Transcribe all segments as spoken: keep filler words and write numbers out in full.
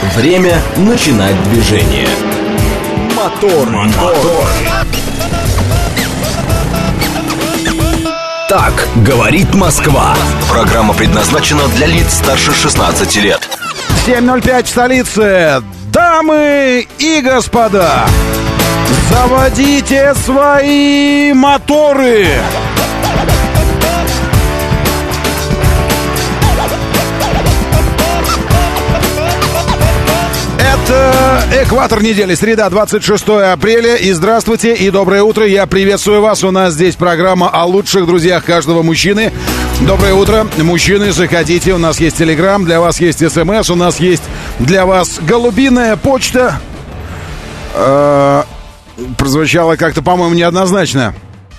Время начинать движение. Мотор, мотор. Так говорит Москва. Программа предназначена для лиц старше шестнадцати лет. семь ноль пять в столице. Дамы и господа, заводите свои моторы. Это экватор недели, среда, двадцать шестое апреля. И здравствуйте, и доброе утро. Я приветствую вас. У нас здесь программа о лучших друзьях каждого мужчины. Доброе утро, мужчины, заходите. У нас есть телеграм, для вас есть смс, у нас есть для вас голубиная почта. Э-э- прозвучало как-то, по-моему, неоднозначно.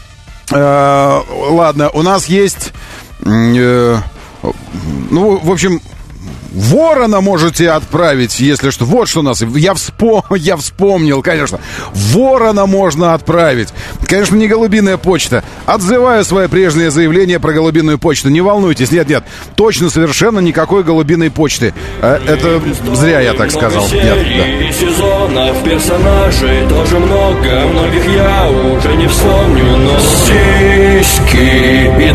Э-э- ладно, у нас есть... Э- ну, в общем... Ворона можете отправить, если что. Вот что у нас. Я, вспом... Я вспомнил, конечно. Ворона можно отправить. Конечно, не голубиная почта. Отзываю свое прежнее заявление про голубиную почту. Не волнуйтесь, нет-нет. Точно совершенно никакой голубиной почты. Это зря я так сказал. Нет, да. Сезонов персонажей тоже много. Многих я уже не вспомню. Но сиськи и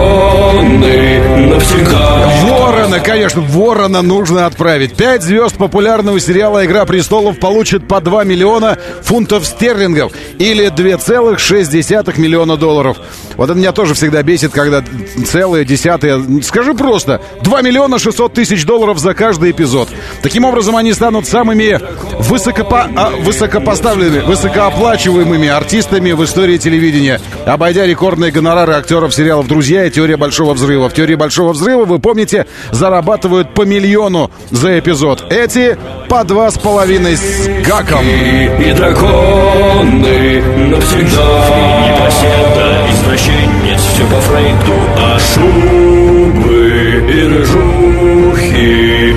драконы навсегда. Ворона, конечно, ворона нужно отправить. Пять звезд популярного сериала «Игра престолов» получат по два миллиона фунтов стерлингов или два целых шесть десятых миллиона долларов. Вот это меня тоже всегда бесит, когда целые, десятые... Скажи просто, два миллиона шестьсот тысяч долларов за каждый эпизод. Таким образом, они станут самыми высокопо... а, высокопоставленными, высокооплачиваемыми артистами в истории телевидения, обойдя рекордные гонорары актеров сериалов «Друзья» и «Теория большого взрыва». В «Теории большого взрыва», вы помните, зарабатывают по миллиону за эпизод. Эти по два с половиной с гаком. И драконы навсегда. Непоседа, извращенец, все по Фрейду. А шубы и рыжухи,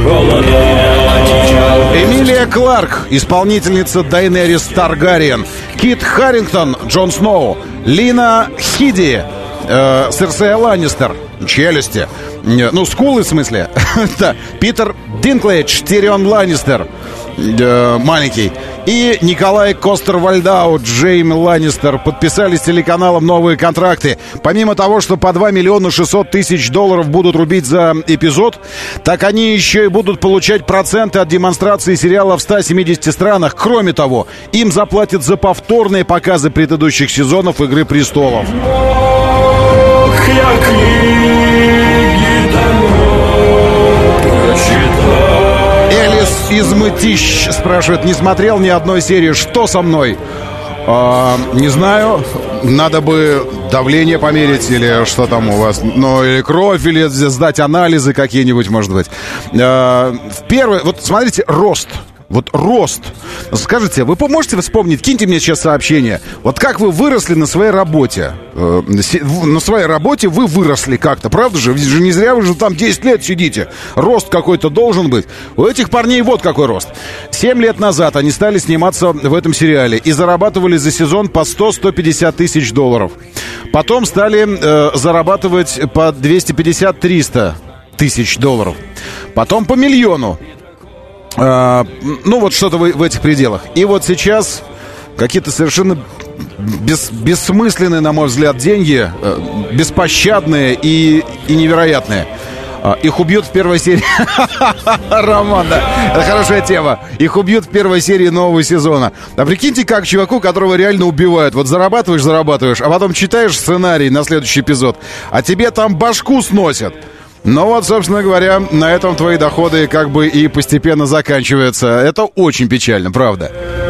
холода. Эмилия Кларк, исполнительница Дайнерис Таргариен. Кит Харингтон, Джон Сноу. Лина Хиди, э, Серсея Ланнистер. Челюсти. Ну, скулы, в смысле. Да. Питер Динклэйдж, Тирион Ланнистер, э, маленький. И Николай Костер-Вальдау, Джейми Ланнистер подписали с телеканалом новые контракты. Помимо того, что по два миллиона шестьсот тысяч долларов будут рубить за эпизод, так они еще и будут получать проценты от демонстрации сериала в ста семидесяти странах. Кроме того, им заплатят за повторные показы предыдущих сезонов «Игры престолов». Ох, я книги давно прочитал. Элис из Мытищ спрашивает, не смотрел ни одной серии, что со мной? А, не знаю, надо бы давление померить или что там у вас, ну, или кровь, или сдать анализы какие-нибудь, может быть. А, в первый, вот смотрите, рост. Вот рост. Скажите, вы можете вспомнить, киньте мне сейчас сообщение. Вот как вы выросли на своей работе? Э, на своей работе вы выросли как-то, правда же? Вы же не зря, вы же там десять лет сидите. Рост какой-то должен быть. У этих парней вот какой рост. семь лет назад они стали сниматься в этом сериале и зарабатывали за сезон по сто - сто пятьдесят тысяч долларов. Потом стали э, зарабатывать по двести пятьдесят - триста тысяч долларов. Потом по миллиону. Uh, ну, вот что-то в, в этих пределах. И вот сейчас какие-то совершенно бес, бессмысленные, на мой взгляд, деньги, uh, беспощадные и, и невероятные. Uh, их убьют в первой серии. Роман, да. Это хорошая тема. Их убьют в первой серии нового сезона. А прикиньте, как чуваку, которого реально убивают. Вот зарабатываешь, зарабатываешь, а потом читаешь сценарий на следующий эпизод, а тебе там башку сносят. Ну вот, собственно говоря, на этом твои доходы как бы и постепенно заканчиваются. Это очень печально, правда.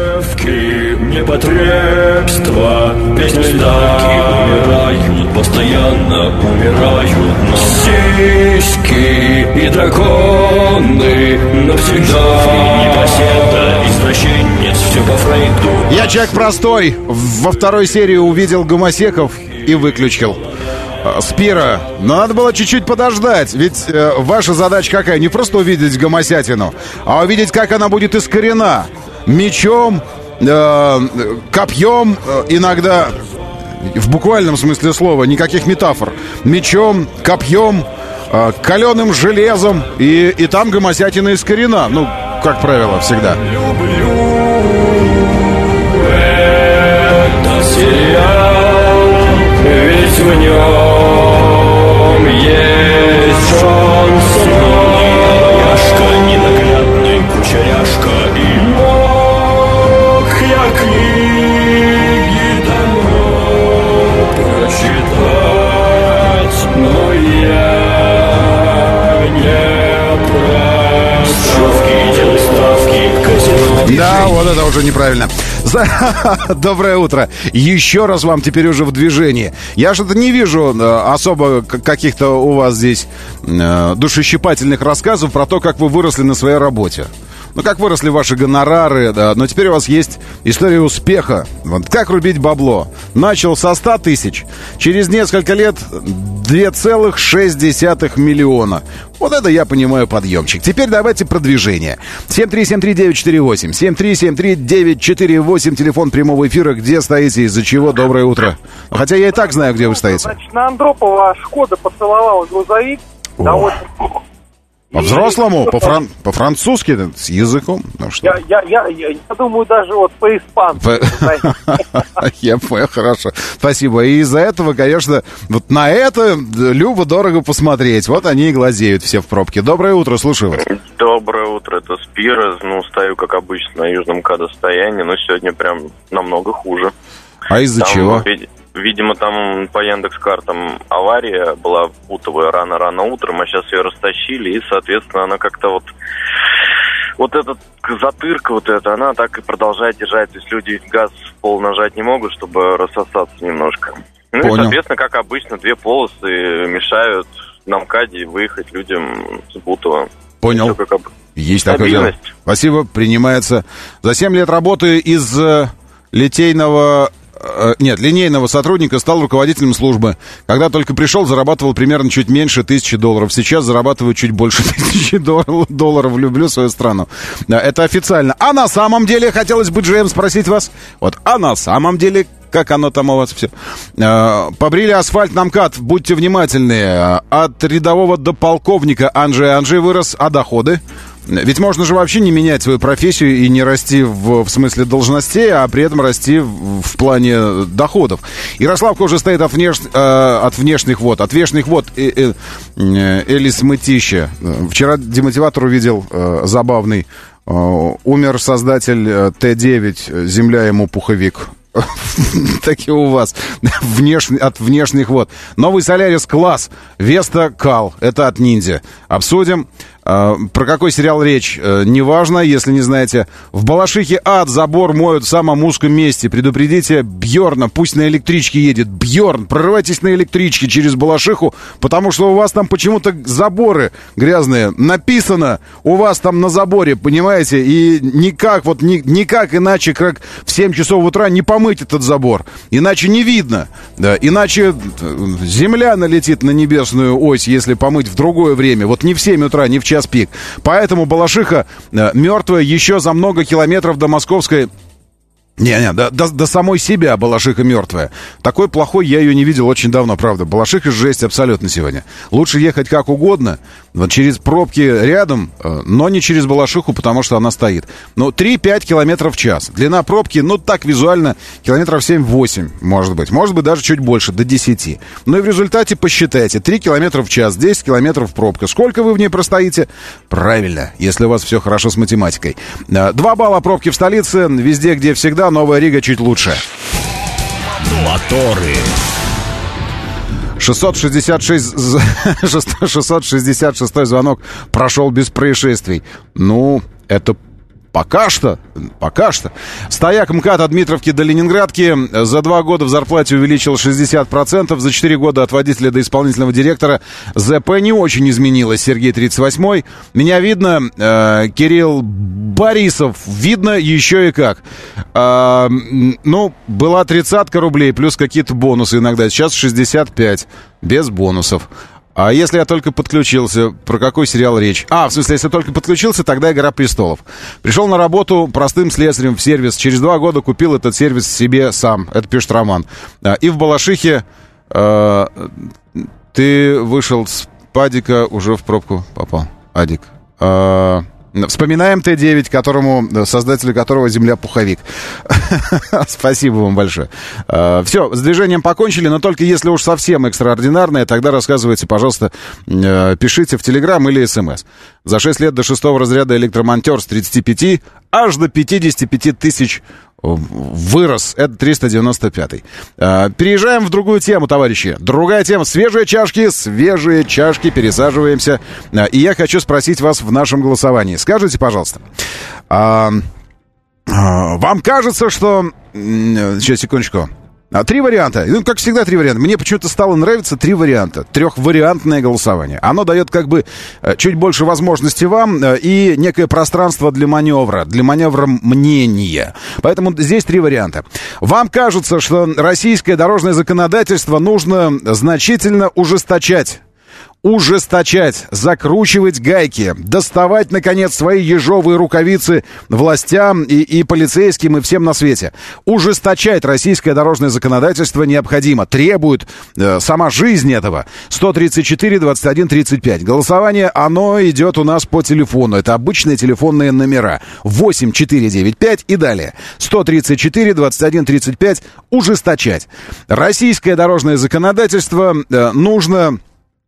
Непотребства, песни льданки умирают, постоянно умирают. Но сиськи и драконы навсегда. Непоседа, извращенец, все по Фрейду. Я человек простой. Во второй серии увидел гомосеков и выключил. Спира, но надо было чуть-чуть подождать. Ведь э, ваша задача какая? Не просто увидеть гомосятину, а увидеть, как она будет искорена. Мечом, э, копьем, э, иногда в буквальном смысле слова, никаких метафор. Мечом, копьем, э, каленым железом. И, и там гомосятина искорена. Ну, как правило, всегда. Люблю этот сериал, ведь в нем есть Джон Сноу. Яшка ненаглядный, кучеряшка, и мог я книги давно прочитать, но я не Да, вот это уже неправильно. Доброе утро. Еще раз вам теперь уже в движении. Я что-то не вижу особо каких-то у вас здесь душещипательных рассказов про то, как вы выросли на своей работе. Ну, как выросли ваши гонорары, да, но теперь у вас есть история успеха. Вот как рубить бабло. Начал со ста тысяч, через несколько лет два целых шесть десятых миллиона. Вот это я понимаю подъемчик. Теперь давайте продвижение. семь три семь три девять четыре восемь, семь три семь три девять четыре восемь, телефон прямого эфира. Где стоите, из-за чего? Доброе утро. Хотя я и так знаю, где вы стоите. Значит, на Андропова Шкода поцеловала грузовик. Довольно... По-взрослому, по-фран... по-французски, с языком. Ну, что? Я, я, я, я, я думаю, даже вот по-испански. Я понял, хорошо. Спасибо. И из-за этого, конечно, вот на это любо-дорого посмотреть. Вот они и глазеют все в пробке. Доброе утро, слушаю вас. Доброе утро, это Спира. Ну, стою, как обычно, на южном кадостоянии, но сегодня прям намного хуже. А из-за там, чего? Видимо, там по Яндекс.Картам авария была путовая рано-рано утром, а сейчас ее растащили, и, соответственно, она как-то вот... Вот эта затырка вот эта, она так и продолжает держать. То есть люди газ в пол нажать не могут, чтобы рассосаться немножко. Ну Понял. И, соответственно, как обычно, две полосы мешают на МКАДе выехать людям с Бутова. Понял. Все как об... Есть такое дело. Спасибо, принимается. За семь лет работы из э, литейного... Нет, линейного сотрудника стал руководителем службы. Когда только пришел, зарабатывал примерно чуть меньше тысячи долларов. Сейчас зарабатываю чуть больше тысячи долларов. Люблю свою страну. Это официально. А на самом деле, хотелось бы, Джейм, спросить вас. Вот, а на самом деле, как оно там у вас все? Побрили асфальт на МКАД. Будьте внимательны. От рядового до полковника Анжи Анжи вырос, а доходы? Ведь можно же вообще не менять свою профессию и не расти в, в смысле должностей, а при этом расти в, в плане доходов. Ярославка уже стоит от, внеш, э, от внешних вод. От внешних вод э, э, э, Элис Мытища. Вчера демотиватор увидел э, забавный. Э, умер создатель э, Т девять, земля ему пуховик. Таки у вас Внеш... от внешних вод. Новый Солярис класс. Веста Кал. Это от ниндзя. Обсудим. Uh, про какой сериал речь, uh, неважно, если не знаете. В Балашихе ад, забор моют в самом узком месте. Предупредите Бьорна, пусть на электричке едет. Бьорн, прорывайтесь на электричке через Балашиху, потому что у вас там почему-то заборы грязные. Написано у вас там на заборе, понимаете? И никак, вот ни, никак иначе, как в семь часов утра не помыть этот забор. Иначе не видно. Да, иначе земля налетит на небесную ось, если помыть в другое время. Вот не в семь утра, не в час пик. Поэтому Балашиха э, мертвая еще за много километров до московской... Не-не, до, до, до самой себя Балашиха мертвая. Такой плохой я ее не видел очень давно, правда. Балашиха жесть абсолютно сегодня. Лучше ехать как угодно, вот через пробки рядом, но не через Балашиху, потому что она стоит. Ну, три-пять километров в час. Длина пробки, ну, так визуально, километров семь-восемь, может быть. Может быть, даже чуть больше, до десяти. Ну, и в результате посчитайте. три километра в час, десять километров пробка. Сколько вы в ней простоите? Правильно, если у вас все хорошо с математикой. Два балла пробки в столице, везде, где всегда. Новая Рига чуть лучше. Моторы. шестьсот шестьдесят шесть, шестьсот шестьдесят шестой звонок прошел без происшествий. Ну, это пока что, пока что. Стояк МКАД от Дмитровки до Ленинградки за два года в зарплате увеличил шестьдесят процентов. За четыре года от водителя до исполнительного директора ЗП не очень изменилось. Сергей тридцать восьмой. Меня видно, э, Кирилл Борисов. Видно еще и как. Э, ну, была тридцатка рублей, плюс какие-то бонусы иногда. Сейчас шестьдесят пять, без бонусов. А если я только подключился, про какой сериал речь? А, в смысле, если только подключился, тогда «Игра престолов». Пришел на работу простым слесарем в сервис. Через два года купил этот сервис себе сам. Это пишет Роман. И в Балашихе э, ты вышел с падика, уже в пробку попал. Адик. Э, Вспоминаем Т девять, которому, создателю которого земля пуховик. Спасибо вам большое. Все, с движением покончили, но только если уж совсем экстраординарное, тогда рассказывайте, пожалуйста, пишите в Телеграм или СМС. За шесть лет до шестого разряда электромонтер с тридцати пяти аж до пятидесяти пяти тысяч вырос. Это триста девяносто пятый. Переезжаем в другую тему, товарищи. Другая тема. Свежие чашки, свежие чашки. Пересаживаемся. И я хочу спросить вас в нашем голосовании. Скажите, пожалуйста, вам кажется, что... Сейчас, секундочку. Три варианта. Ну, как всегда, три варианта. Мне почему-то стало нравиться три варианта. Трехвариантное голосование. Оно дает как бы чуть больше возможностей вам и некое пространство для маневра, для маневра мнения. Поэтому здесь три варианта. Вам кажется, что российское дорожное законодательство нужно значительно ужесточать. Ужесточать, закручивать гайки, доставать, наконец, свои ежовые рукавицы властям и, и полицейским, и всем на свете. Ужесточать российское дорожное законодательство необходимо, требует э, сама жизнь этого. сто тридцать четыре двадцать один тридцать пять. Голосование, оно идет у нас по телефону. Это обычные телефонные номера. восемь четыре девять пять и далее. сто тридцать четыре двадцать один тридцать пять. Ужесточать. Российское дорожное законодательство э, нужно...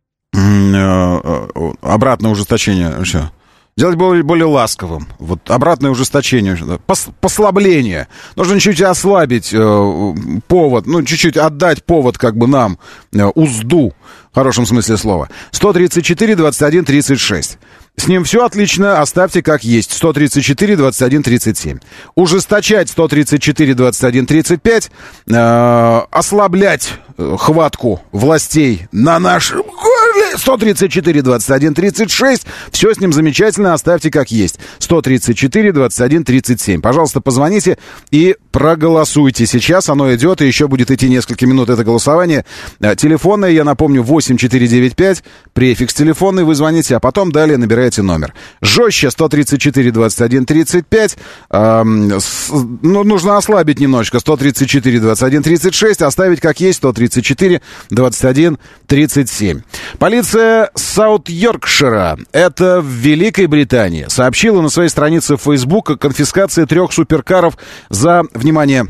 Обратное ужесточение. Все. Делать более, более ласковым. Вот обратное ужесточение. Пос, послабление. Нужно чуть-чуть ослабить э, повод. Ну, чуть-чуть отдать повод как бы нам. Э, узду. В хорошем смысле слова. сто тридцать четыре двадцать один тридцать шесть. С ним все отлично, оставьте как есть. сто тридцать четыре двадцать один тридцать семь. Ужесточать сто тридцать четыре двадцать один тридцать пять. Э, ослаблять э, хватку властей на нашем горле. сто тридцать четыре двадцать один тридцать шесть. Все с ним замечательно, оставьте как есть. сто тридцать четыре двадцать один тридцать семь. Пожалуйста, позвоните и проголосуйте. Сейчас оно идет, и еще будет идти несколько минут это голосование. Э, телефонное, я напомню, восемь четыре девять пять. Префикс телефонный, вы звоните, а потом далее набираете номер. Жестче сто тридцать четыре двадцать один тридцать пять. Эм, с, ну, нужно ослабить немножечко. сто тридцать четыре двадцать один тридцать шесть. Оставить как есть. сто тридцать четыре двадцать один тридцать семь. Полиция Саут-Йоркшира, это в Великой Британии, сообщила на своей странице в Facebook о конфискации трех суперкаров за, внимание,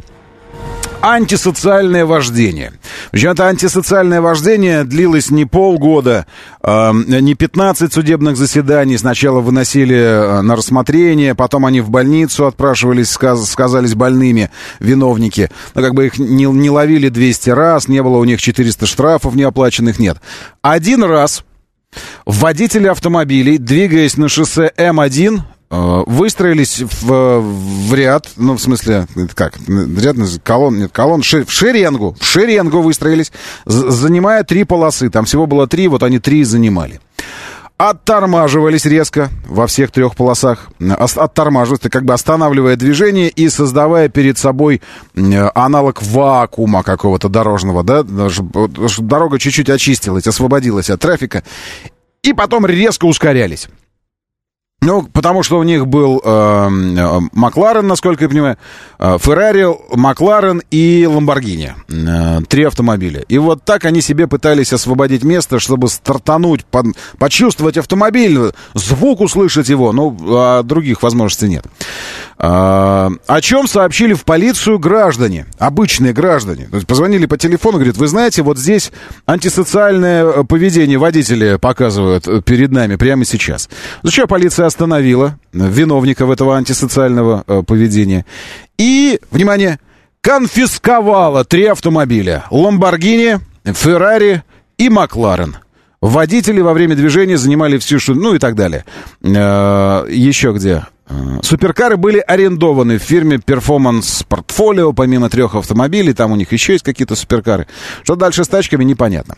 антисоциальное вождение. Причем это антисоциальное вождение длилось не полгода, э, не пятнадцать судебных заседаний. Сначала выносили на рассмотрение, потом они в больницу отпрашивались, сказ, сказались больными виновники. Но как бы их не, не ловили двести раз, не было у них четыреста штрафов неоплаченных, нет. Один раз водители автомобилей, двигаясь на шоссе Эм один, выстроились в, в ряд, ну, в смысле, как, ряд, колонн, нет, колонн, ши, в шеренгу, в шеренгу выстроились, занимая три полосы, там всего было три, вот они три занимали. Оттормаживались резко во всех трех полосах, оттормаживались, как бы останавливая движение и создавая перед собой аналог вакуума какого-то дорожного, да, чтобы дорога чуть-чуть очистилась, освободилась от трафика, и потом резко ускорялись. Ну, потому что у них был э, Макларен, насколько я понимаю, э, Феррари, Макларен и Ламборгини. Э, три автомобиля. И вот так они себе пытались освободить место, чтобы стартануть, под, почувствовать автомобиль, звук услышать его. Ну, а других возможностей нет. Э, о чем сообщили в полицию граждане, обычные граждане. То есть позвонили по телефону, говорят, вы знаете, вот здесь антисоциальное поведение водители показывают перед нами прямо сейчас. Зачем полиция остановила виновников этого антисоциального э, поведения и, внимание, конфисковала три автомобиля: Ламборгини, Феррари и Макларен. Водители во время движения занимали всю шу... ну и так далее. Э, еще где? Суперкары были арендованы в фирме Performance Portfolio, помимо трех автомобилей, там у них еще есть какие-то суперкары. Что дальше с тачками, непонятно.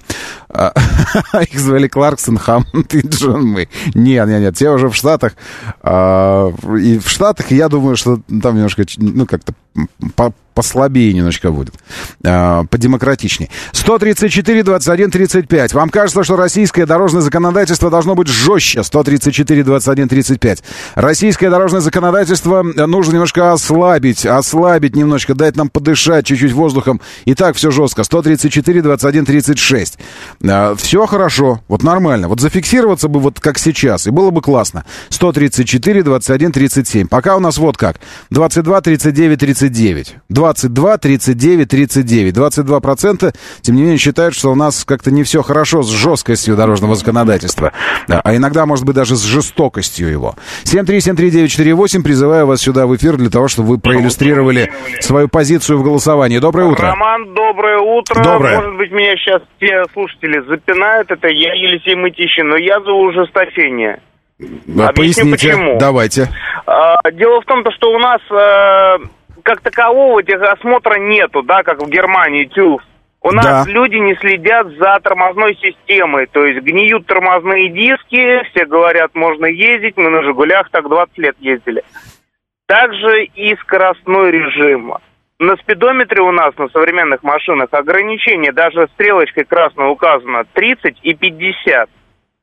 Их звали Кларксон, Хаммонд и Джон Мэй. Нет, нет, нет, те уже в Штатах. И в Штатах, я думаю, что там немножко, ну, как-то послабее немножко будет, э, подемократичнее. сто тридцать четыре двадцать один тридцать пять. Вам кажется, что российское дорожное законодательство должно быть жестче? сто тридцать четыре двадцать один тридцать пять. Российское дорожное законодательство нужно немножко ослабить, ослабить немножко, дать нам подышать чуть-чуть воздухом. И так все жестко. сто тридцать четыре двадцать один тридцать шесть. Э, все хорошо, вот нормально. Вот зафиксироваться бы вот как сейчас, и было бы классно. сто тридцать четыре двадцать один тридцать семь. Пока у нас вот как. двадцать два тридцать девять тридцать девять. двадцать два тридцать девять тридцать девять. двадцать два процента, тем не менее, считают, что у нас как-то не все хорошо с жесткостью дорожного законодательства. А иногда, может быть, даже с жестокостью его. семь три семь три девять четыре восемь. Призываю вас сюда в эфир для того, чтобы вы проиллюстрировали свою позицию в голосовании. Доброе утро. Роман, доброе утро. Доброе. Может быть, меня сейчас те слушатели запинают. Это я, Елисей Мытищин, но я за ужесточение. Объясню, Поясните. почему. Давайте. А, дело в том, что у нас а, как такового техосмотра нету, да, как в Германии, ТÜV. У нас Да. люди не следят за тормозной системой, то есть гниют тормозные диски, все говорят, можно ездить, мы на «Жигулях» так двадцать лет ездили. Также и скоростной режим. На спидометре у нас, на современных машинах, ограничение, даже стрелочкой красной указано, тридцать и пятьдесят.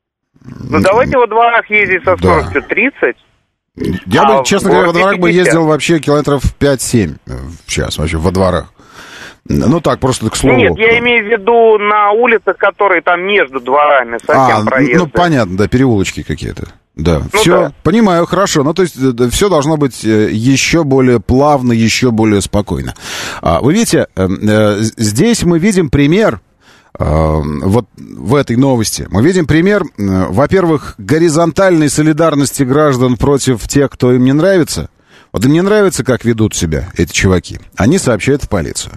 Ну давайте во дворах ездить со скоростью тридцать. Я а бы, честно говоря, во городе дворах бы пятьдесят. ездил вообще километров пять-семь в час, вообще, во дворах. Ну так, просто к слову. Нет, я имею в виду на улицах, которые там между дворами, совсем А, проезды. ну понятно, да, переулочки какие-то. Да, Ну все, да. понимаю, хорошо. Ну, то есть, все должно быть еще более плавно, еще более спокойно. А, вы видите, здесь мы видим пример, вот в этой новости, мы видим пример, во-первых, горизонтальной солидарности граждан против тех, кто им не нравится. Вот им не нравится, как ведут себя эти чуваки. Они сообщают в полицию.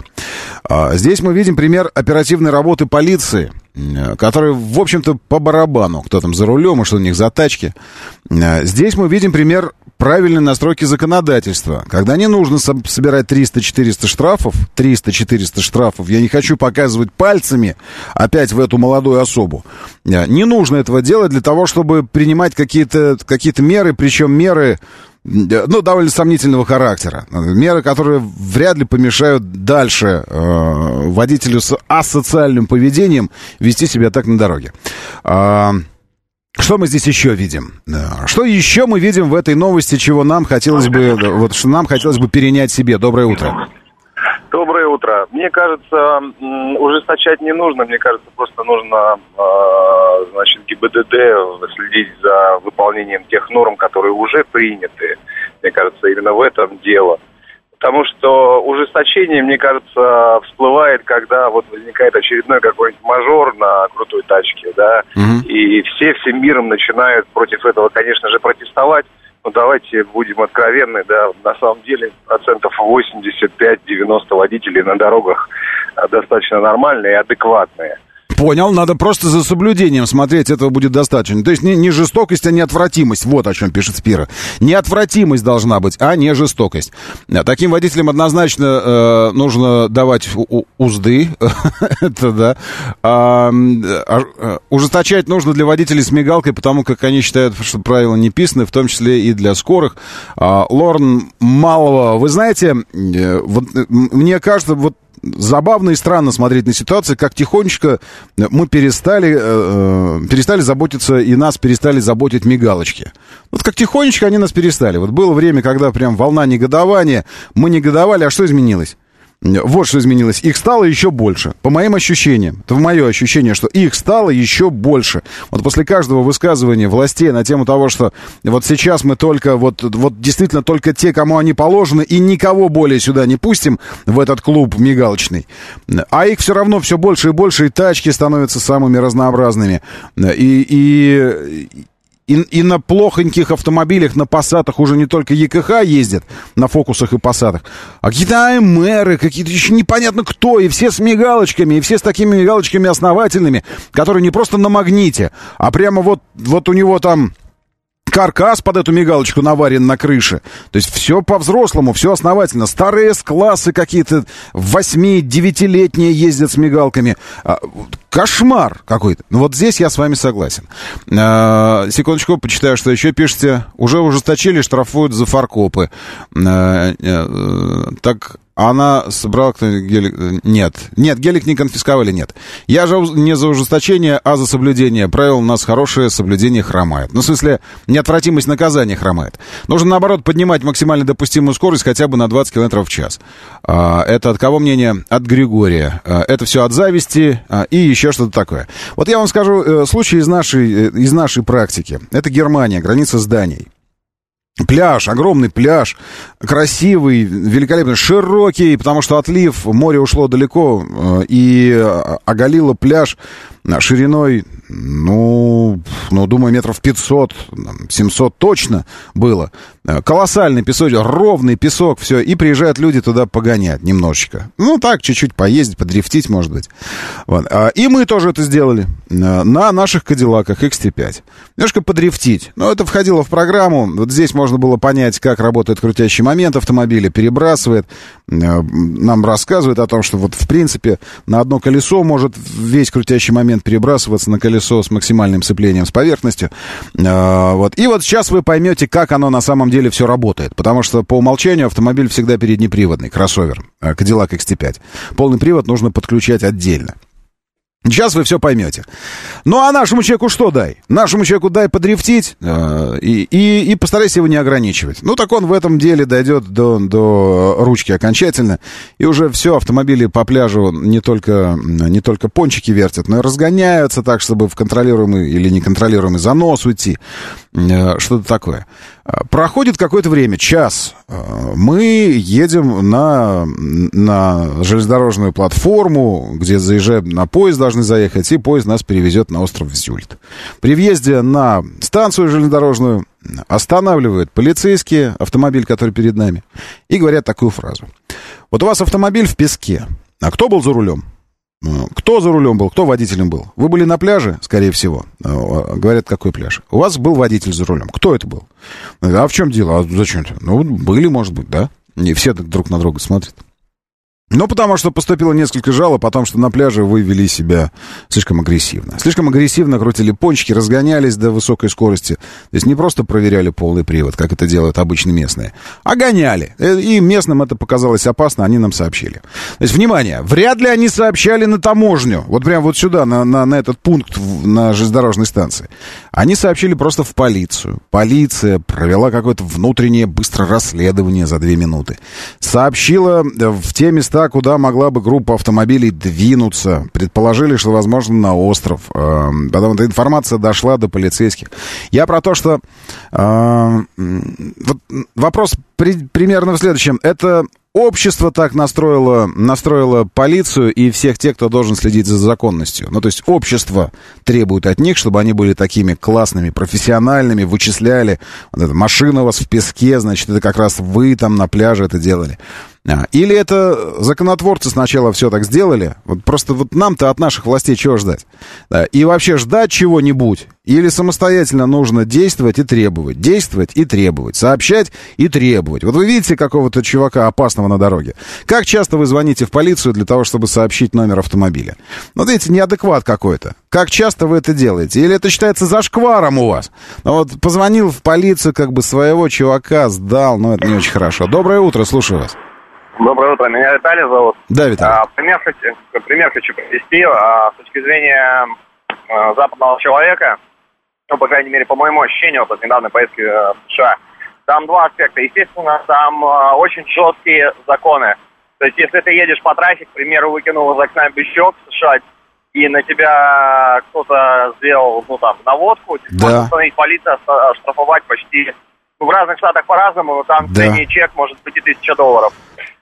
А, здесь мы видим пример оперативной работы полиции, которая, в общем-то, по барабану. Кто там за рулем и что у них за тачки. А, здесь мы видим пример правильной настройки законодательства. Когда не нужно со- собирать триста-четыреста штрафов, триста-четыреста штрафов, я не хочу показывать пальцами опять в эту молодую особу. А, не нужно этого делать для того, чтобы принимать какие-то, какие-то меры, причем меры... ну, довольно сомнительного характера. Меры, которые вряд ли помешают дальше э, водителю с асоциальным поведением вести себя так на дороге. А, что мы здесь еще видим? Что еще мы видим в этой новости, чего нам хотелось бы, вот, что нам хотелось бы перенять себе? Доброе утро. Доброе утро. Мне кажется, ужесточать не нужно. Мне кажется, просто нужно, э, значит, ГИБДД следить за выполнением тех норм, которые уже приняты. Мне кажется, именно в этом дело. Потому что ужесточение, мне кажется, всплывает, когда вот возникает очередной какой-нибудь мажор на крутой тачке, да, Угу. и все всем миром начинают против этого, конечно же, протестовать. Ну, давайте будем откровенны, да, на самом деле процентов восемьдесят пять - девяносто водителей на дорогах а, достаточно нормальные и адекватные. Понял, надо просто за соблюдением смотреть, этого будет достаточно. То есть не, не жестокость, а неотвратимость. Вот о чем пишет Спира. Неотвратимость должна быть, а не жестокость. Таким водителям однозначно э, нужно давать у, узды. Это да. А, а, ужесточать нужно для водителей с мигалкой, потому как они считают, что правила не писаны, в том числе и для скорых. А, Лорен Малова, вы знаете, э, вот, мне кажется, вот забавно и странно смотреть на ситуацию, как тихонечко мы перестали, э, перестали заботиться, и нас перестали заботить мигалочки. Вот как тихонечко они нас перестали. Вот было время, когда прям волна негодования, мы негодовали, а что изменилось? Вот что изменилось. Их стало еще больше. По моим ощущениям, это мое ощущение, что их стало еще больше. Вот после каждого высказывания властей на тему того, что вот сейчас мы только, вот, вот действительно только те, кому они положены, и никого более сюда не пустим в этот клуб мигалочный. А их все равно все больше и больше, и тачки становятся самыми разнообразными. И... и И, и на плохоньких автомобилях, на Пассатах уже не только ЕКХ ездят, на Фокусах и Пассатах, а какие-то АМРы, какие-то еще непонятно кто, и все с мигалочками, и все с такими мигалочками основательными, которые не просто на магните, а прямо вот, вот у него там... каркас под эту мигалочку наварен на крыше. То есть все по-взрослому, все основательно. Старые С-классы какие-то восьми-девятилетние ездят с мигалками. Кошмар какой-то. Ну, вот здесь я с вами согласен. Э, секундочку, почитаю, что еще пишете. Уже ужесточили, штрафуют за фаркопы. Э, э, так... Она собрала... Гелик... Нет. Нет, гелик не конфисковали, нет. Я же не за ужесточение, а за соблюдение. Правил у нас хорошее, соблюдение хромает. Ну, в смысле, неотвратимость наказания хромает. Нужно, наоборот, поднимать максимально допустимую скорость хотя бы на двадцать километров в час. Это от кого мнение? От Григория. Это все от зависти и еще что-то такое. Вот я вам скажу случай из нашей, из нашей практики. Это Германия, граница с Данией. Пляж, огромный пляж, красивый, великолепный, широкий, потому что отлив, море ушло далеко и оголило пляж шириной, ну, ну, думаю, метров пятьсот, семьсот точно было. Колоссальный песок, ровный песок, все, и приезжают люди туда погонять немножечко. Ну, так, чуть-чуть поездить, подрифтить, может быть. Вот. И мы тоже это сделали на наших Кадиллаках икс ти пять. Немножко подрифтить. Но это входило в программу. Вот здесь можно было понять, как работает крутящий момент автомобиля, перебрасывает. Нам рассказывает о том, что вот, в принципе, на одно колесо может весь крутящий момент перебрасываться на колесо с максимальным сцеплением с поверхностью. Вот. И вот сейчас вы поймете, как оно на самом деле все работает. Потому что по умолчанию автомобиль всегда переднеприводный, кроссовер, Cadillac икс ти пять. Полный привод нужно подключать отдельно. Сейчас вы все поймете. Ну, а нашему человеку что дай? Нашему человеку дай подрифтить э, и, и, и постарайся его не ограничивать. Ну, так он в этом деле дойдет до, до ручки окончательно. И уже все, автомобили по пляжу не только, не только пончики вертят, но и разгоняются так, чтобы в контролируемый или неконтролируемый занос уйти. Э, что-то такое. Проходит какое-то время, час. Мы едем на, на железнодорожную платформу, где заезжаем на поезд, должны заехать, и поезд нас перевезет на остров Зюльт. При въезде на станцию железнодорожную останавливают полицейские, автомобиль, который перед нами, и говорят такую фразу. Вот у вас автомобиль в песке. А кто был за рулем? Кто за рулем был, кто водителем был? Вы были на пляже, скорее всего. Говорят, какой пляж? У вас был водитель за рулем. Кто это был? А в чем дело? А зачем-то? Ну, были, может быть, да? И все друг на друга смотрят. Ну, потому что поступило несколько жалоб о том, что на пляже вы вели себя слишком агрессивно. Слишком агрессивно крутили пончики, разгонялись до высокой скорости. То есть не просто проверяли полный привод, как это делают обычно местные, а гоняли. И местным это показалось опасно, они нам сообщили. То есть, внимание, вряд ли они сообщали на таможню, вот прямо вот сюда, на, на, на этот пункт на железнодорожной станции. Они сообщили просто в полицию. Полиция провела какое-то внутреннее быстрое расследование за две минуты. Сообщила в те места, куда могла бы группа автомобилей двинуться. Предположили, что, возможно, на остров. Потом эта информация дошла до полицейских. Я про то, что... Э, вот вопрос при, примерно в следующем. Это общество так настроило, настроило полицию и всех тех, кто должен следить за законностью. Ну, то есть общество требует от них, чтобы они были такими классными, профессиональными, вычисляли. Вот эта машина у вас в песке, значит, это как раз вы там на пляже это делали. Или это законотворцы сначала все так сделали? Вот просто вот нам-то от наших властей чего ждать? Да, и вообще ждать чего-нибудь? Или самостоятельно нужно действовать и требовать? Действовать и требовать. Сообщать и требовать. Вот вы видите какого-то чувака опасного на дороге. Как часто вы звоните в полицию для того, чтобы сообщить номер автомобиля? Вот видите, неадекват какой-то. Как часто вы это делаете? Или это считается зашкваром у вас? Ну, вот позвонил в полицию, как бы своего чувака сдал, но это не очень хорошо. Доброе утро, слушаю вас. Доброе утро, меня Виталий зовут. Да, Виталий. А, пример, хочу, пример хочу привести а, с точки зрения а, западного человека, ну, по крайней мере, по моему ощущению, вот от недавней поездки в США. Там два аспекта. Естественно, там а, очень жесткие законы. То есть, если ты едешь по трассе, к примеру, выкинул из окна бычок в США, и на тебя кто-то сделал, ну, там, наводку, да. Можно остановить полицию, штрафовать почти... В разных штатах по-разному, но там да. Средний чек может быть и тысяча долларов.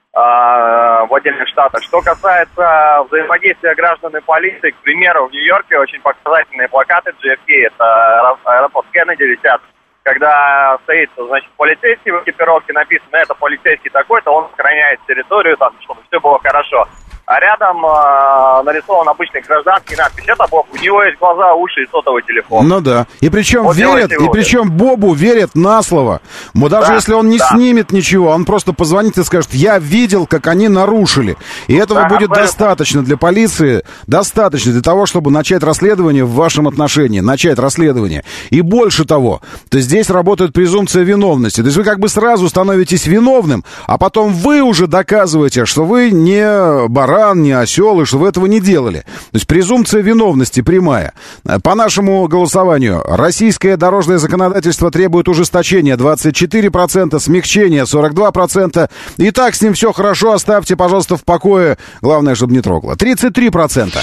В отдельных штатах. Что касается взаимодействия граждан и полиции, к примеру, в Нью-Йорке очень показательные плакаты джей эф кей, это аэропорт Кеннеди висят, когда стоит, значит, полицейский в экипировке, написано, это полицейский такой-то, он охраняет территорию, там, чтобы все было хорошо. а рядом э, нарисован обычный гражданский надпись. Это Боб, у него есть глаза, уши и сотовый телефон. Ну да. И причем вот верят, и причем Бобу верят на слово. Даже да, если он не да. снимет ничего, он просто позвонит и скажет: я видел, как они нарушили. И этого да, будет абсолютно. достаточно для полиции, достаточно для того, чтобы начать расследование в вашем отношении, начать расследование. И больше того, то здесь работает презумпция виновности. То есть вы как бы сразу становитесь виновным, а потом вы уже доказываете, что вы не баран, не осел, и что вы этого не делали. То есть презумпция виновности прямая. По нашему голосованию российское дорожное законодательство требует ужесточения двадцать четыре процента, смягчения сорок два процента. И так с ним все хорошо, оставьте, пожалуйста, в покое. Главное, чтобы не трогало. тридцать три процента.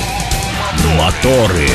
Моторы.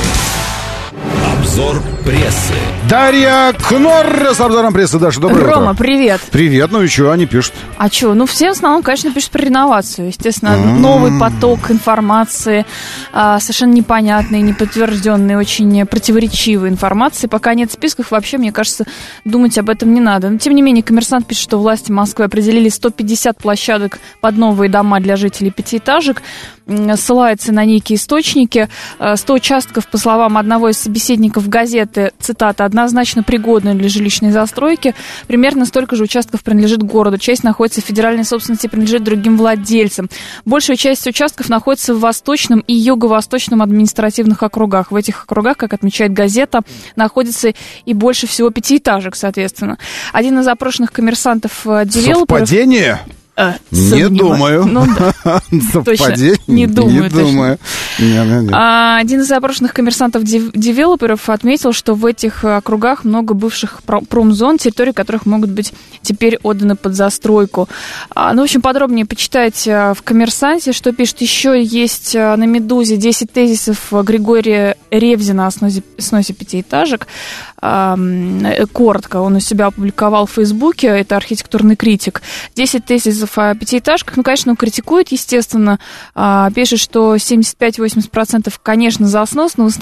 Обзор прессы. Дарья Кнор с обзором прессы. Даша, доброе Рома, утро. привет. Привет, ну и что они пишут? А что? Ну, все в основном, конечно, пишут про реновацию. Естественно, mm-hmm. новый поток информации, а, совершенно непонятной, неподтвержденной, очень противоречивой информации. Пока нет списков, вообще, мне кажется, думать об этом не надо. Но, тем не менее, «Коммерсант» пишет, что власти Москвы определили сто пятьдесят площадок под новые дома для жителей пятиэтажек. Ссылается на некие источники. сто участков, по словам одного из собеседников газеты, цитата, однозначно пригодны для жилищной застройки. Примерно столько же участков принадлежит городу. Часть находится в федеральной собственности и принадлежит другим владельцам. Большая часть участков находится в восточном и юго-восточном административных округах. В этих округах, как отмечает газета, находится и больше всего пятиэтажек, соответственно. Один из опрошенных коммерсантов девелоперов... Совпадение? А, не думаю. Ну, да. Точно, не думаю. Не думаю. Не, не, не. А, один из опрошенных коммерсантов-девелоперов отметил, что в этих округах много бывших промзон, территории которых могут быть теперь отданы под застройку. А, ну, в общем, подробнее почитайте в «Коммерсанте», что пишет. Еще есть на «Медузе» десять тезисов Григория Ревзина о сносе, сносе пятиэтажек. А, коротко, он у себя опубликовал в Фейсбуке, это архитектурный критик. десять тезисов о пятиэтажках. Ну, конечно, он критикует, естественно. А, пишет, что семьдесят пять - восемьдесят процентов, конечно, за снос, но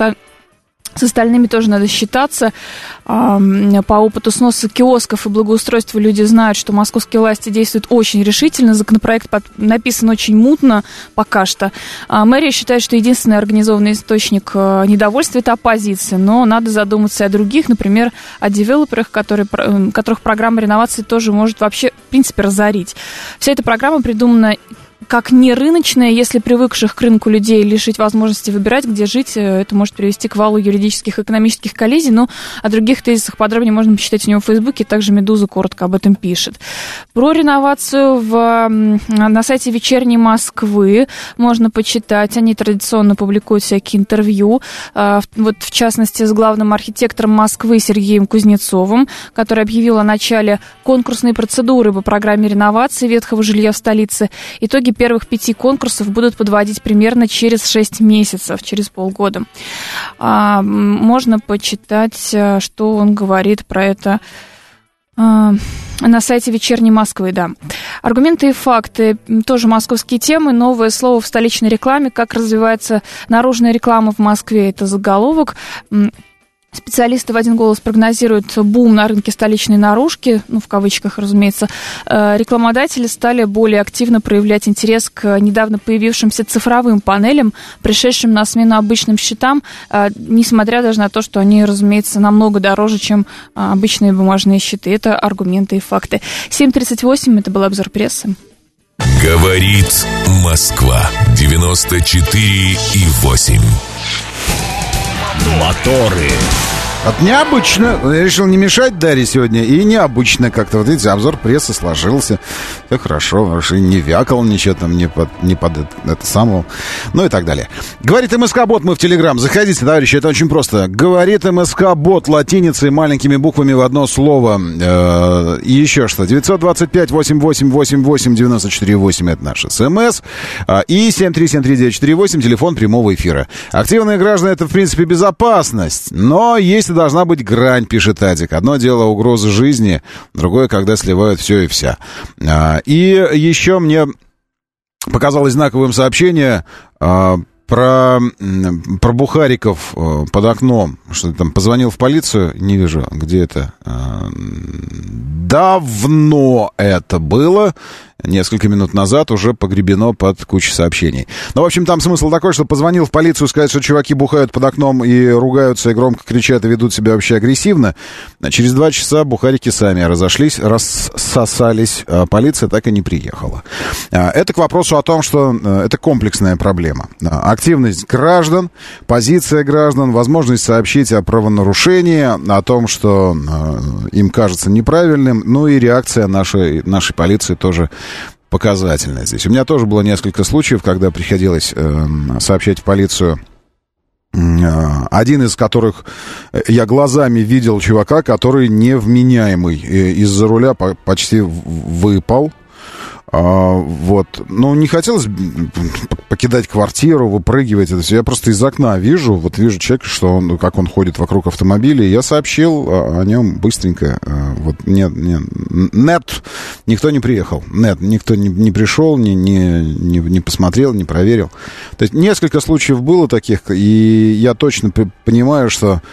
с остальными тоже надо считаться. По опыту сноса киосков и благоустройства люди знают, что московские власти действуют очень решительно. Законопроект написан очень мутно пока что. Мэрия считает, что единственный организованный источник недовольства – это оппозиция. Но надо задуматься и о других, например, о девелоперах, которые, которых программа реновации тоже может вообще, в принципе, разорить. Вся эта программа придумана как не рыночная, если привыкших к рынку людей лишить возможности выбирать, где жить, это может привести к валу юридических и экономических коллизий. Но о других тезисах подробнее можно почитать у него в Фейсбуке, также «Медуза» коротко об этом пишет. Про реновацию в, на сайте «Вечерней Москвы» можно почитать. Они традиционно публикуют всякие интервью. Вот, в частности, с главным архитектором Москвы Сергеем Кузнецовым, который объявил о начале конкурсной процедуры по программе реновации ветхого жилья в столице. Итоги первых пяти конкурсов будут подводить примерно через шесть месяцев, через полгода. А, можно почитать, что он говорит про это а, на сайте «Вечерней Москвы», да. Аргументы и факты, тоже московские темы. Новое слово в столичной рекламе. Как развивается наружная реклама в Москве, это заголовок. Специалисты в один голос прогнозируют бум на рынке столичной наружки, ну, в кавычках, разумеется. Рекламодатели стали более активно проявлять интерес к недавно появившимся цифровым панелям, пришедшим на смену обычным счетам, несмотря даже на то, что они, разумеется, намного дороже, чем обычные бумажные счеты. Это аргументы и факты. семь тридцать восемь, это был обзор прессы. Говорит Москва. девяносто четыре и восемь. Моторы. Вот необычно. Я решил не мешать Дарье сегодня. И необычно как-то. Вот видите, обзор прессы сложился. Все хорошо. И не вякал ничего там, не под, не под это, это самого. Ну и так далее. Говорит МСК-бот, мы в Телеграм. Заходите, товарищи, это очень просто. Говорит МСК-бот латиницей, маленькими буквами в одно слово. Э, и еще что. девятьсот двадцать пять восемь восемь восемь восемь девяносто четыре восемь это наш СМС. Э, и семь три семь три девять четыре восемь телефон прямого эфира. Активные граждане — это, в принципе, безопасность. Но есть должна быть грань, пишет Адик. Одно дело угроза жизни, другое, когда сливают все и вся. И еще мне показалось знаковым сообщение про, про бухариков под окном. Что там, позвонил в полицию, не вижу, где это. Давно это было. несколько минут назад уже погребено под кучей сообщений. Ну, в общем, там смысл такой, что позвонил в полицию сказать, что чуваки бухают под окном и ругаются, и громко кричат, и ведут себя вообще агрессивно. Через два часа бухарики сами разошлись, рассосались, а полиция так и не приехала. Это к вопросу о том, что это комплексная проблема. Активность граждан, позиция граждан, возможность сообщить о правонарушении, о том, что им кажется неправильным, ну и реакция нашей, нашей полиции тоже показательная здесь. У меня тоже было несколько случаев, когда приходилось э, сообщать в полицию, э, один из которых я глазами видел чувака, который невменяемый, из-за руля по- почти выпал. А, вот. Ну, не хотелось покидать квартиру, выпрыгивать. Это все. Я просто из окна вижу, вот вижу человека, что он, как он ходит вокруг автомобиля. Я сообщил о, о нем быстренько. Вот, нет, нет, нет, никто не приехал. Нет, никто не, не пришел, не, не, не, не посмотрел, не проверил. То есть несколько случаев было таких, и я точно понимаю, что...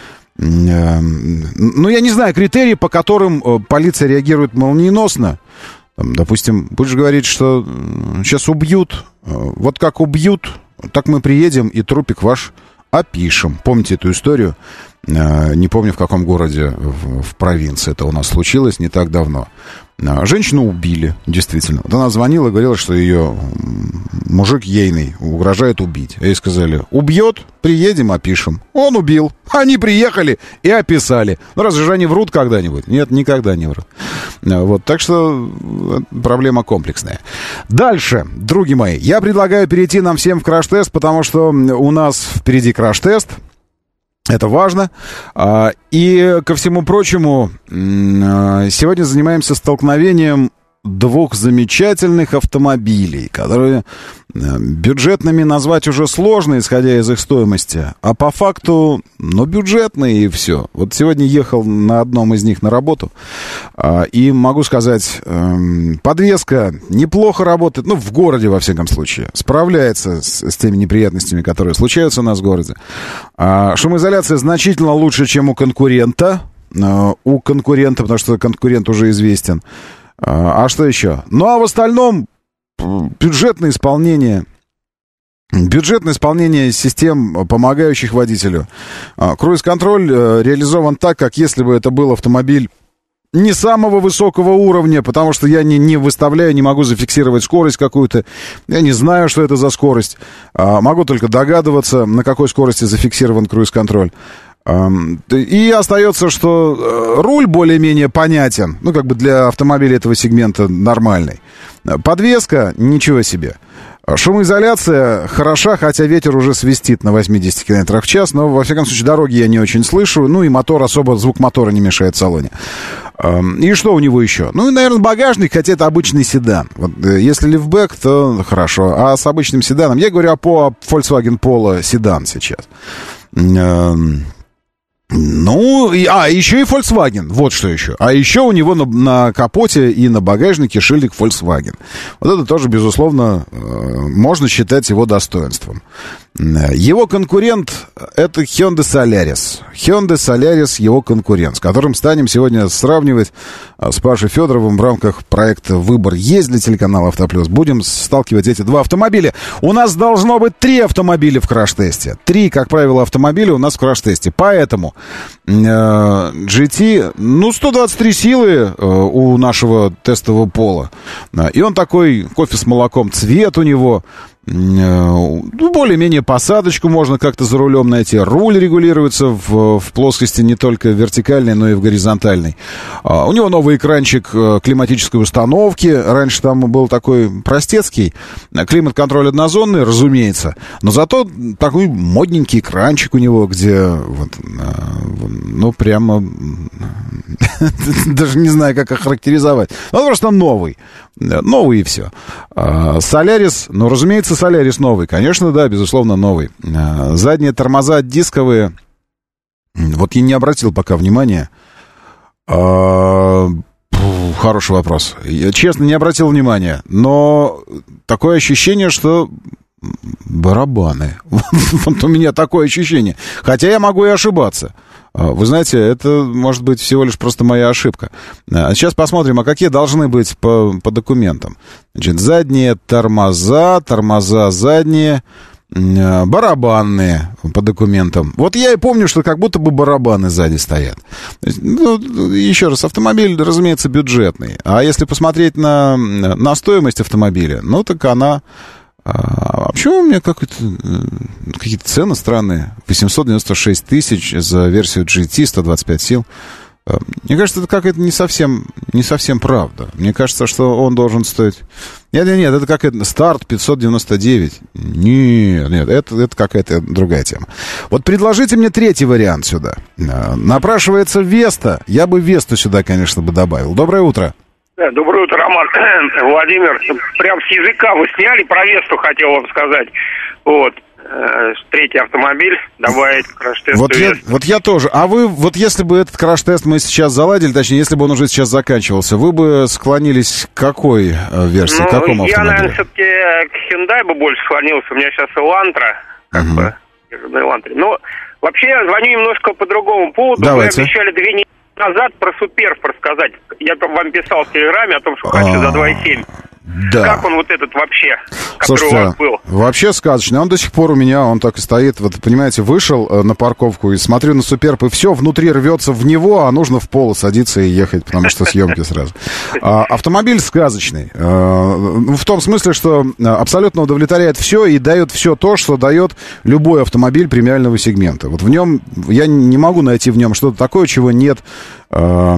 Ну, я не знаю критерии, по которым полиция реагирует молниеносно. Допустим, будешь говорить, что сейчас убьют. Вот как убьют, так мы приедем и трупик ваш опишем. Помните эту историю? Не помню, в каком городе в, в провинции это у нас случилось, не так давно. Женщину убили, действительно. Вот она звонила и говорила, что ее мужик ейный угрожает убить. Ей сказали, убьет, приедем, опишем. Он убил. Они приехали и описали. Ну, разве же они врут когда-нибудь? Нет, никогда не врут. Вот, так что проблема комплексная. Дальше, други мои, я предлагаю перейти нам всем в краш-тест, потому что у нас впереди краш-тест. Это важно. И, ко всему прочему, сегодня занимаемся столкновением двух замечательных автомобилей, которые бюджетными назвать уже сложно, исходя из их стоимости, а по факту, ну, бюджетные и все. Вот сегодня ехал на одном из них на работу, и могу сказать, подвеска неплохо работает, ну, в городе, во всяком случае, справляется с, с теми неприятностями, которые случаются у нас в городе. Шумоизоляция значительно лучше, чем у конкурента, у конкурента, потому что конкурент уже известен. А что еще? Ну, а в остальном бюджетное исполнение. Бюджетное исполнение систем, помогающих водителю. Круиз-контроль реализован так, как если бы это был автомобиль не самого высокого уровня, потому что я не, не выставляю, не могу зафиксировать скорость какую-то. Я не знаю, что это за скорость. Могу только догадываться, на какой скорости зафиксирован круиз-контроль. И остается, что руль более-менее понятен, ну, как бы для автомобиля этого сегмента нормальный. Подвеска — ничего себе. Шумоизоляция хороша, хотя ветер уже свистит на восемьдесят километров в час, но, во всяком случае, дороги я не очень слышу, ну, и мотор особо, звук мотора не мешает в салоне. И что у него еще? Ну, и, наверное, багажник, хотя это обычный седан. Вот, если лифтбэк, то хорошо. А с обычным седаном, я говорю о Volkswagen Polo седан сейчас. Ну, и, а, еще и Volkswagen, вот что еще. А еще у него на, на капоте и на багажнике шильдик Volkswagen. Вот это тоже, безусловно, можно считать его достоинством. Его конкурент — это Hyundai Solaris. Hyundai Solaris — его конкурент, с которым станем сегодня сравнивать с Пашей Федоровым в рамках проекта «Выбор есть» для телеканала «Автоплюс». Будем сталкивать эти два автомобиля. У нас должно быть три автомобиля в краш-тесте. Три, как правило, автомобиля у нас в краш-тесте. Поэтому э, джи ти, ну, сто двадцать три силы э, у нашего тестового пола. И он такой, кофе с молоком, цвет у него. Ну, более-менее посадочку можно как-то за рулем найти. Руль регулируется в, в плоскости не только вертикальной, но и в горизонтальной. А, у него новый экранчик климатической установки. Раньше там был такой простецкий. Климат-контроль однозонный, разумеется. Но зато такой модненький экранчик у него, где вот, ну, прямо даже не знаю, как охарактеризовать. Он просто новый. Новый и все. Солярис, ну, разумеется, Солярис новый. Конечно, да, безусловно, новый. Задние тормоза дисковые. Вот я не обратил пока внимания. Хороший вопрос. Я, честно, не обратил внимания. Но такое ощущение, что барабаны. Вот у меня такое ощущение. Хотя я могу и ошибаться. Вы знаете, это может быть всего лишь просто моя ошибка. Сейчас посмотрим, а какие должны быть по, по документам. Значит, задние тормоза, тормоза задние, барабанные по документам. Вот я и помню, что как будто бы барабаны сзади стоят. Ну, еще раз, автомобиль, разумеется, бюджетный. А если посмотреть на, на стоимость автомобиля, ну, так она... А почему у меня какие-то, какие-то цены странные? восемьсот девяносто шесть тысяч за версию джи ти, сто двадцать пять сил. Мне кажется, это какая-то не совсем, не совсем правда. Мне кажется, что он должен стоить... Нет, нет, нет, это какая-то... Старт пятьсот девяносто девять. Нет, нет, это, это какая-то другая тема. Вот предложите мне третий вариант сюда. Напрашивается Веста. Я бы Весту сюда, конечно, бы добавил. Доброе утро. Доброе утро, Роман. Владимир, прям с языка вы сняли, про Весту хотел вам сказать. Вот, третий автомобиль, добавить краш-тест. Вот я, вот я тоже. А вы, вот если бы этот краш-тест мы сейчас заладили, точнее, если бы он уже сейчас заканчивался, вы бы склонились к какой версии, ну, к какому я, автомобилю? наверное, все-таки к Hyundai бы больше склонился. У меня сейчас Elantra, как uh-huh. бы, на Elantra. Но вообще я звоню немножко по другому поводу. Давайте. Вы обещали две недели назад про Суперб рассказать. Я вам писал в Телеграме о том, что хочу за два и семь. Да. Как он вот этот вообще, который Слушайте, у вас был? Вообще сказочный. Он до сих пор у меня, он так и стоит. Вот, понимаете, вышел на парковку и смотрю на Суперб, и все внутри рвется в него, а нужно в пол садиться и ехать, потому что съемки сразу. А, автомобиль сказочный. А, в том смысле, что абсолютно удовлетворяет все и дает все то, что дает любой автомобиль премиального сегмента. Вот в нем, я не могу найти в нем что-то такое, чего нет, а,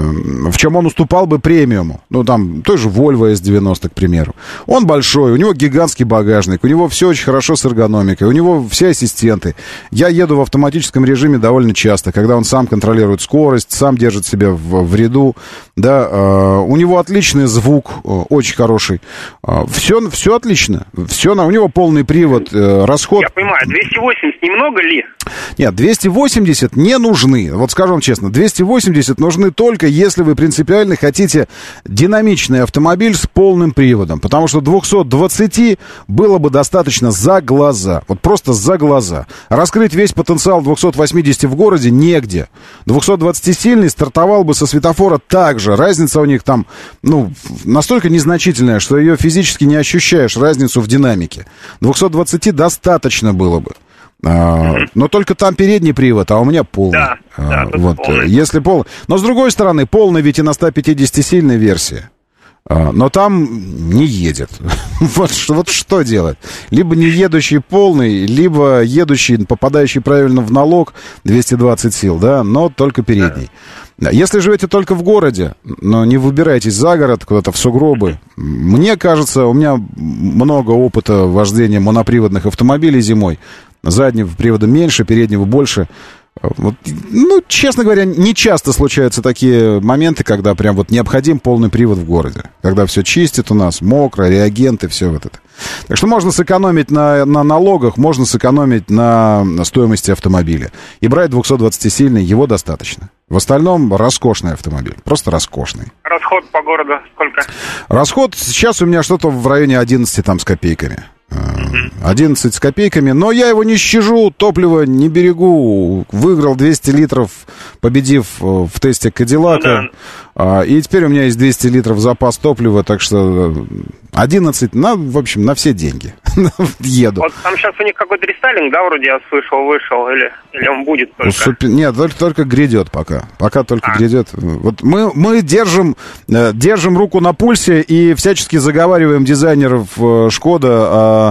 в чем он уступал бы премиуму. Ну, там, той же Volvo эс девяносто, к примеру. Он большой, у него гигантский багажник, у него все очень хорошо с эргономикой, у него все ассистенты. Я еду в автоматическом режиме довольно часто, когда он сам контролирует скорость, сам держит себя в, в ряду, да, э, у него отличный звук, э, очень хороший. Э, все, все отлично, все, на, у него полный привод, э, расход... Я понимаю, двести восемьдесят немного ли? Нет, двести восемьдесят не нужны, вот скажу вам честно, двести восемьдесят нужны только если вы принципиально хотите динамичный автомобиль с полным приводом, потому что двести двадцать было бы достаточно за глаза, вот просто за глаза. Раскрыть весь потенциал двести восемьдесят в городе негде. двести двадцатисильный стартовал бы со светофора так же, разница у них там, ну, настолько незначительная, что ее физически не ощущаешь, разницу в динамике. двести двадцать достаточно было бы. А, но только там передний привод, а у меня полный. Да, а, да, вот, полный. Если полный. Но с другой стороны, полный ведь и на сто пятидесятисильной версии. А, но там не едет. вот, вот что делать? Либо не едущий полный, либо едущий, попадающий правильно в налог, двести двадцать сил, да, но только передний. Да. Если живете только в городе, но не выбирайтесь за город, куда-то в сугробы. Мне кажется, у меня много опыта вождения моноприводных автомобилей зимой. Заднего привода меньше, переднего больше. Вот, ну, честно говоря, не часто случаются такие моменты, когда прям вот необходим полный привод в городе. Когда все чистит у нас, мокро, реагенты, все вот это. Так что можно сэкономить на, на налогах, можно сэкономить на, на стоимости автомобиля. И брать двести двадцатисильный, его достаточно. В остальном роскошный автомобиль, просто роскошный. Расход по городу сколько? Расход сейчас у меня что-то в районе одиннадцати там с копейками. одиннадцать с копейками, но я его не щажу, топливо не берегу. Выиграл двести литров, победив в тесте Кадиллака. Ну, да. И теперь у меня есть двести литров запас топлива, так что одиннадцать, на, в общем, на все деньги еду. Вот там сейчас у них какой-то рестайлинг, да, вроде я слышал, вышел, или, или он будет только? Супер... Нет, только, только грядет пока. Пока только а. грядет. Вот мы, мы держим, держим руку на пульсе и всячески заговариваем дизайнеров Шкода, а,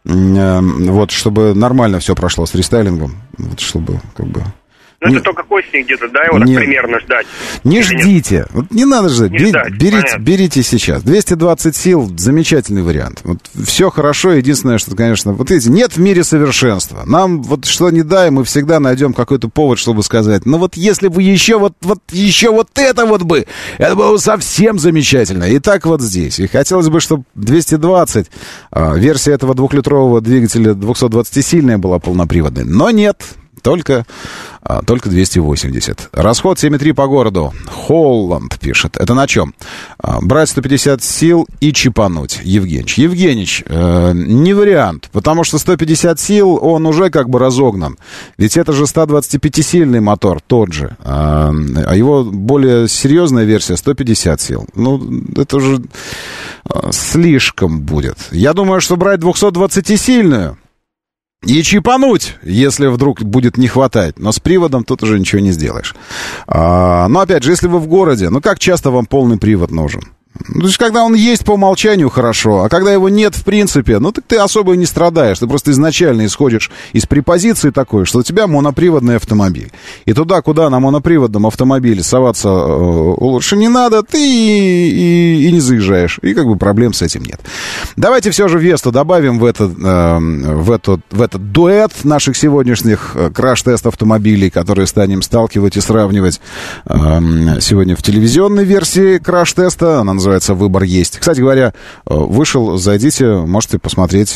вот, чтобы нормально все прошло с рестайлингом. Вот, чтобы, как бы... Ну, не... это только к осени где-то, да, его не... так примерно ждать? Не ждите. Вот не надо ждать. Не Бер... ждать берите, берите сейчас. двести двадцать сил — замечательный вариант. Вот все хорошо. Единственное, что, конечно, вот видите, нет в мире совершенства. Нам вот что ни дай, мы всегда найдем какой-то повод, чтобы сказать, ну вот если бы еще вот, вот еще вот это вот бы, это было бы совсем замечательно. И так вот здесь. И хотелось бы, чтобы двести двадцать, версия этого двухлитрового двигателя двухсот двадцатисильная была полноприводной. Но нет. Только, а, только двести восемьдесят. Расход семь и три по городу. Холланд пишет. Это на чем? А, брать сто пятьдесят сил и чипануть. Евгеньевич. Евгеньевич, э, не вариант. Потому что сто пятьдесят сил, он уже как бы разогнан. Ведь это же сто двадцатипятисильный мотор, тот же. А, а его более серьезная версия сто пятьдесят сил. Ну, это уже а, слишком будет. Я думаю, что брать двухсотдвадцатисильную и чипануть, если вдруг будет не хватать. Но с приводом тут уже ничего не сделаешь. А, но опять же, если вы в городе, ну как часто вам полный привод нужен? Ну, то есть, когда он есть по умолчанию, хорошо, а когда его нет в принципе, ну, так ты особо и не страдаешь. Ты просто изначально исходишь из препозиции такой, что у тебя моноприводный автомобиль. И туда, куда на моноприводном автомобиле соваться э, лучше не надо, ты и, и, и не заезжаешь. И как бы проблем с этим нет. Давайте все же Весту добавим в этот, э, в этот, в этот дуэт наших сегодняшних э, краш-тест автомобилей, которые станем сталкивать и сравнивать э, сегодня в телевизионной версии краш-теста. Она называется «Выбор есть». Кстати говоря, вышел, зайдите, можете посмотреть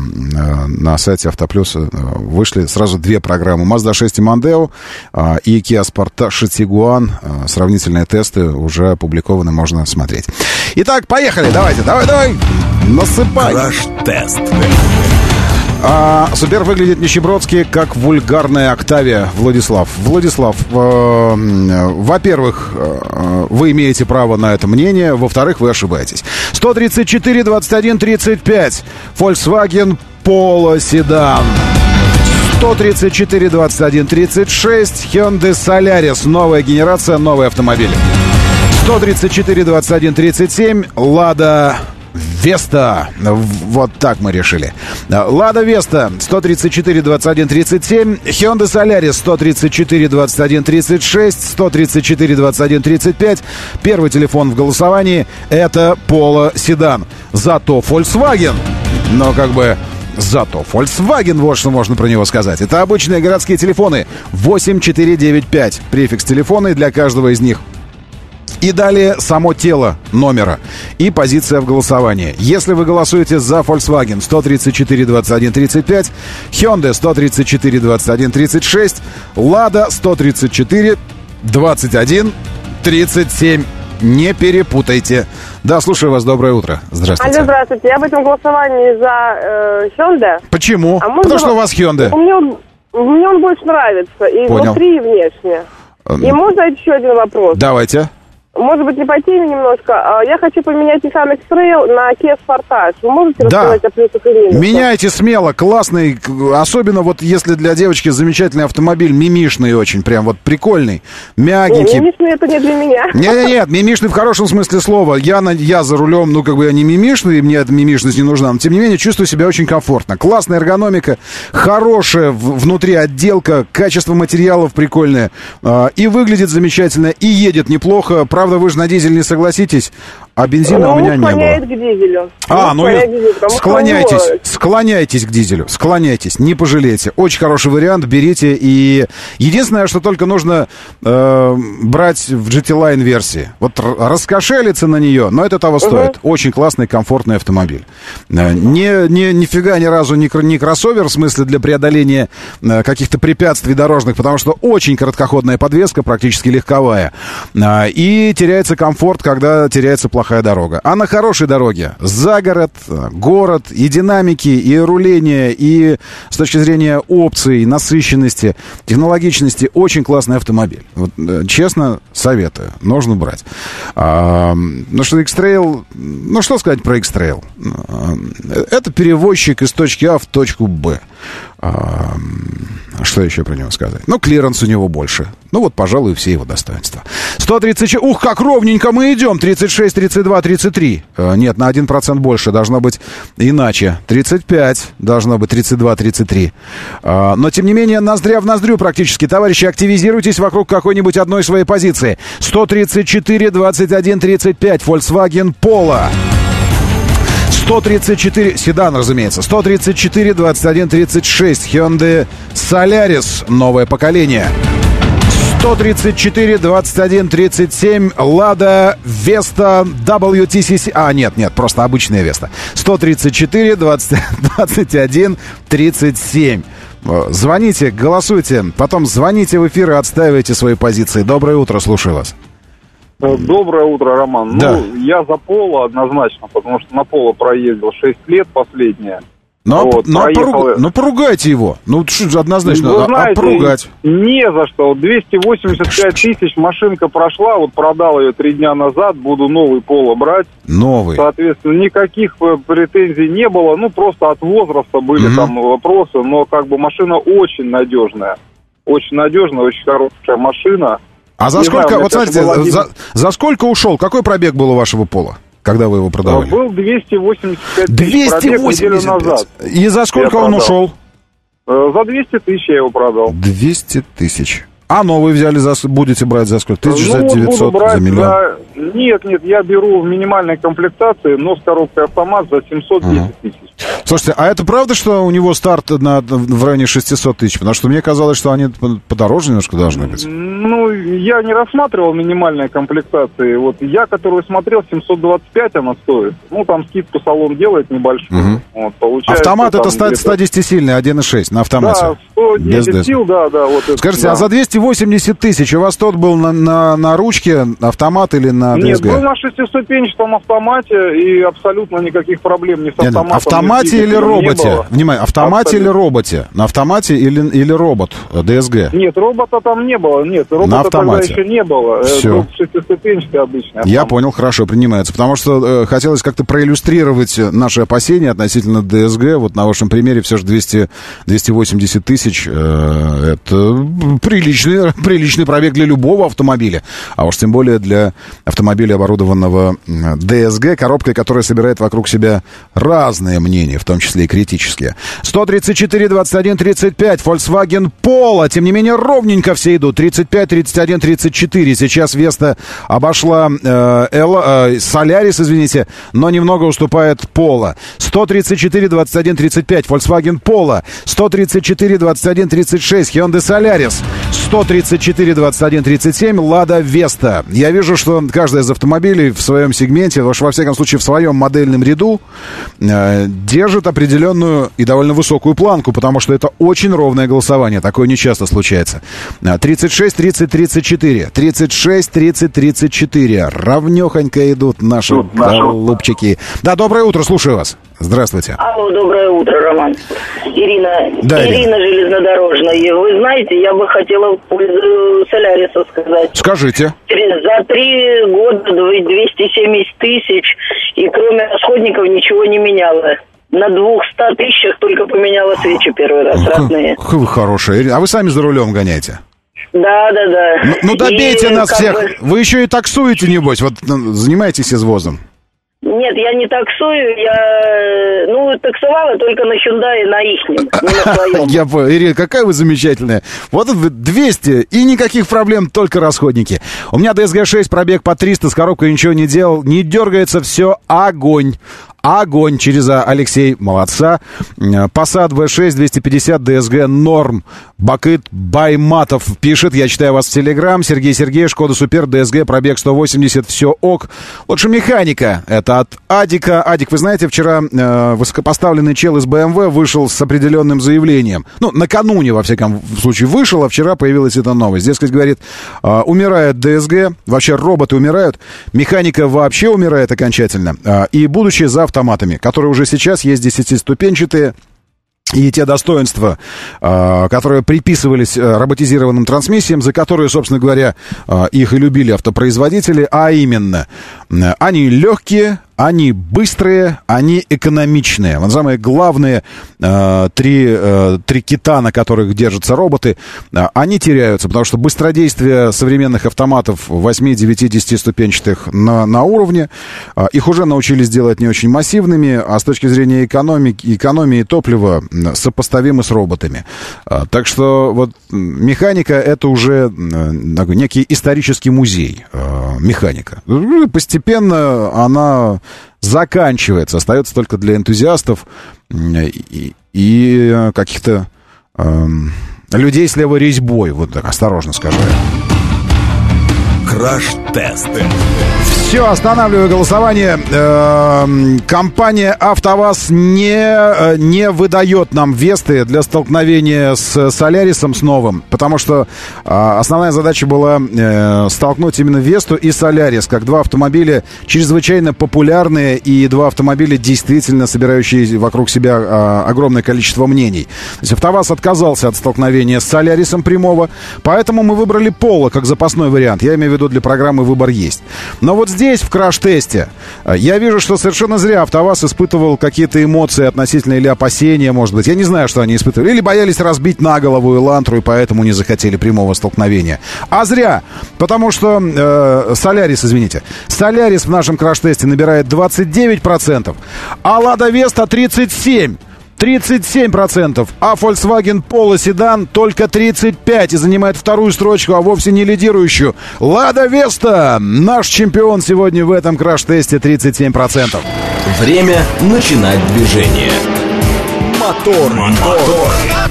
на сайте Автоплюса. Вышли сразу две программы. Mazda шесть и Mondeo и Kia Sportage и Tiguan. Сравнительные тесты уже опубликованы, можно смотреть. Итак, поехали, давайте, давай, давай, насыпай. Краш-тест. А, супер выглядит нищебродски, как вульгарная Октавия. Владислав. Владислав, э, во-первых, э, вы имеете право на это мнение. Во-вторых, вы ошибаетесь. сто тридцать четыре двадцать один тридцать пять. Volkswagen Polo седан. сто тридцать четыре двадцать один тридцать шесть. Hyundai Solaris. Новая генерация, новый автомобиль. сто тридцать четыре двадцать один тридцать семь. Lada Веста. Вот так мы решили. Лада Веста сто тридцать четыре двадцать один тридцать семь. Hyundai Solaris сто тридцать четыре двадцать один тридцать шесть. сто тридцать четыре двадцать один тридцать пять. Первый телефон в голосовании — это Polo седан. Зато Volkswagen. Но как бы... Зато Volkswagen, вот что можно про него сказать. Это обычные городские телефоны. восемь четыре девять пять. Префикс телефона, и для каждого из них. И далее само тело номера и позиция в голосовании. Если вы голосуете за Volkswagen сто тридцать четыре двадцать один тридцать пять, Hyundai сто тридцать четыре двадцать один тридцать шесть, Lada сто тридцать четыре двадцать один тридцать семь. Не перепутайте. Да, слушаю вас, доброе утро. Здравствуйте. Алло, здравствуйте. Я в этом голосовании за э, Hyundai. Почему? А Потому что у вас Hyundai. Мне он, мне он больше нравится. И Понял. внутри, и внешне. И можно еще один вопрос? Давайте. Может быть, не по теме немножко. Я хочу поменять Nissan X-Trail на Kia Sportage. Вы можете Да. рассказать о плюсах и минусах? Меняйте смело, классный. Особенно вот если для девочки замечательный автомобиль, мимишный очень, прям вот прикольный, мягенький. Мимишный это не для меня. Нет-нет-нет, мимишный в хорошем смысле слова. Я, на, я за рулем, ну, как бы я не мимишный, мне эта мимишность не нужна. Но, тем не менее, чувствую себя очень комфортно. Классная эргономика, хорошая в, внутри отделка, качество материалов прикольное. Э, и выглядит замечательно, и едет неплохо. Правда, вы же на дизель не согласитесь, а бензина ну, у меня не было. склоняет к дизелю. А, ну, склоняет к дизелю, склоняйтесь, что склоняйтесь к дизелю, склоняйтесь, не пожалеете. Очень хороший вариант, берите. И единственное, что только нужно э, брать в джи ти-Line версии. Вот раскошелиться на нее, но это того стоит. Угу. Очень классный, комфортный автомобиль. Э, не, не, нифига ни разу не, не кроссовер, в смысле для преодоления э, каких-то препятствий дорожных, потому что очень короткоходная подвеска, практически легковая. Э, и теряется комфорт, когда теряется плохая дорога. А на хорошей дороге за город, город, и динамики, и руление, и с точки зрения опций, насыщенности, технологичности, очень классный автомобиль. Вот, честно, советую. Нужно брать. А, ну что, X-Trail... Ну, что сказать про X-Trail? Это перевозчик из точки А в точку Б. А, что еще про него сказать? Ну, клиренс у него больше. Ну, вот, пожалуй, все его достоинства. сто тридцать... Ух, как ровненько мы идем! тридцать шесть, тридцать два, тридцать три. А, нет, на один процент больше. Должно быть иначе. тридцать пять. Должно быть тридцать два, тридцать три. А, но, тем не менее, ноздря в ноздрю практически. Товарищи, активизируйтесь вокруг какой-нибудь одной своей позиции. сто тридцать четыре, двадцать один, тридцать пять. Volkswagen Polo. сто тридцать четыре, седан, разумеется, сто тридцать четыре, двадцать один, тридцать шесть, Hyundai Solaris, новое поколение. сто тридцать четыре, двадцать один, тридцать семь, Lada Vesta дабл ю ти си си. А, нет, нет, просто обычная Vesta. сто тридцать четыре, двадцать один, тридцать семь. Звоните, голосуйте, потом звоните в эфир и отстаивайте свои позиции. Доброе утро, слушаю вас. Доброе утро, Роман. Да. Ну, я за Поло однозначно, потому что на Поло проездил шесть лет последнее. Но, вот, но, проехал... поруг... но поругайте его. Ну, что однозначно, Вы а, знаете, а поругать? Не за что. двести восемьдесят пять тысяч машинка прошла, вот продал ее три дня назад, буду новый Поло брать. Новый. Соответственно, никаких претензий не было, ну, просто от возраста были mm-hmm. там вопросы, но как бы машина очень надежная. Очень надежная, очень хорошая машина. А за не сколько, знаю, вот смотрите, была... за, за сколько ушел? Какой пробег был у вашего Пола, когда вы его продавали? Был двести восемьдесят пять тысяч, двести восемьдесят пять. Назад. И за сколько он ушел? За двести тысяч я его продал. двести тысяч. А новый взяли, за, будете брать за сколько? тысяча девятьсот, ну, за миллион? За... Нет, нет, я беру в минимальной комплектации, но с коробкой автомат за семьсот десять тысяч. Слушайте, а это правда, что у него старт на, в районе шестьсот тысяч? Потому что мне казалось, что они подороже немножко должны быть. Ну, я не рассматривал минимальные комплектации. Вот я, которую смотрел, семьсот двадцать пять она стоит. Ну, там скидку салон делает небольшую. Угу. Вот, получается, автомат это где-то... сто десятисильный, один и шесть на автомате. Да, сто десять сил, да, да. Вот это, скажите, да. а за двести восемьдесят тысяч у вас тот был на, на, на ручке автомат или на ди эс джи? Нет, был на шестиступенчатом автомате и абсолютно никаких проблем ни с автоматом. Нет, автомате или роботе? Внимание, автомате абсолютно. Или роботе? На автомате или, или робот ди эс джи? Нет, робота там не было, нет, робота тогда еще не было. Все. Это шестиступенчатый обычный автомат. Я понял, хорошо, принимается. Потому что э, хотелось как-то проиллюстрировать наши опасения относительно ди эс джи. Вот на вашем примере все же двести, двести восемьдесят тысяч. Э, это приличный, приличный пробег для любого автомобиля. А уж тем более для автомобиля, оборудованного ди эс джи, коробкой, которая собирает вокруг себя разные мнения, в том числе и критические. сто тридцать четыре двадцать один тридцать пять, Volkswagen Polo. Тем не менее, ровненько все идут. тридцать пять тридцать один тридцать четыре. Сейчас Веста обошла э, Эл, э, Solaris, извините, но немного уступает Polo. сто тридцать четыре двадцать один тридцать пять, Volkswagen Polo. сто тридцать четыре двадцать один тридцать шесть, Hyundai Solaris. сто тридцать четыре двадцать один тридцать семь, Lada Vesta. Я вижу, что каждый из автомобилей в своем сегменте, во всяком случае в своем модельном ряду, э, держит определенную и довольно высокую планку, потому что это очень ровное голосование. Такое нечасто случается. тридцать шесть тридцать тридцать четыре. тридцать шесть тридцать тридцать четыре. Равнёхонько идут наши голубчики. Да, доброе утро, слушаю вас. Здравствуйте. Алло, доброе утро, Роман. Ирина, да, Ирина, Ирина железнодорожная. Вы знаете, я бы хотела в пользу Соляриса сказать. Скажите. За три года двести семьдесят тысяч, и кроме расходников ничего не меняла. На двухстах тысячах только поменяла свечи первый раз родные. Какой вы хорошая. А вы сами за рулем гоняете? Да, да, да. Ну, ну добейте и, нас всех. бы... Вы еще и таксуете, небось. Вот занимаетесь извозом. Нет, я не таксую, я, ну, таксовала только на Hyundai, на ихнем, не на своем. Я понял. Ирина, какая вы замечательная. Вот это двести, и никаких проблем, только расходники. У меня ди эс джи шесть, пробег по триста, с коробкой ничего не делал, не дергается, все огонь. Огонь через Алексей, молодца. Passat ви шесть двести пятьдесят ди эс джи норм. Бакыт Байматов пишет, я читаю вас в Телеграм. Сергей Сергеевич, Шкода Супер, ди эс джи, пробег сто восемьдесят, все ок. Лучше механика. Это от Адика. Адик, вы знаете, вчера э, высокопоставленный чел из бэ эм вэ вышел с определенным заявлением. Ну, накануне, во всяком случае, вышел, а вчера появилась эта новость. Дескать, говорит, э, умирает ди эс джи, вообще роботы умирают, механика вообще умирает окончательно. Э, и будущее за автоматами, которые уже сейчас есть десятиступенчатые. И те достоинства, которые приписывались роботизированным трансмиссиям, за которые, собственно говоря, их и любили автопроизводители, а именно, они легкие, они быстрые, они экономичные. Вот самые главные э, три, э, три кита, на которых держатся роботы, э, они теряются, потому что быстродействие современных автоматов восемь, девять, десятиступенчатых на, на уровне. Э, их уже научились делать не очень массивными, а с точки зрения экономики, экономии топлива сопоставимы с роботами. Э, так что вот механика — это уже э, такой некий исторический музей. Э, механика. Постепенно она заканчивается, остается только для энтузиастов и, и каких-то э, людей с левой резьбой, вот так осторожно скажу. Краш-тест. Все, останавливаю голосование. Компания «АвтоВАЗ» не, не выдает нам Весты для столкновения с «Солярисом», с новым, потому что основная задача была столкнуть именно «Весту» и «Солярис», как два автомобиля чрезвычайно популярные и два автомобиля, действительно собирающие вокруг себя огромное количество мнений. То есть «АвтоВАЗ» отказался от столкновения с «Солярисом» прямого, поэтому мы выбрали «Поло» как запасной вариант. Я имею в виду, для программы «Выбор есть». Но вот здесь, в краш-тесте, я вижу, что совершенно зря «АвтоВАЗ» испытывал какие-то эмоции относительно или опасения, может быть. Я не знаю, что они испытывали. Или боялись разбить на голову «Элантру» и поэтому не захотели прямого столкновения. А зря, потому что э, «Солярис», извините, «Солярис» в нашем краш-тесте набирает двадцать девять процентов, а «Лада Веста» тридцать семь процентов. тридцать семь процентов, а Volkswagen Polo седан только тридцать пять процентов и занимает вторую строчку, а вовсе не лидирующую. Лада Веста, наш чемпион сегодня в этом краш-тесте, тридцать семь процентов. Время начинать движение. Мотор, мотор.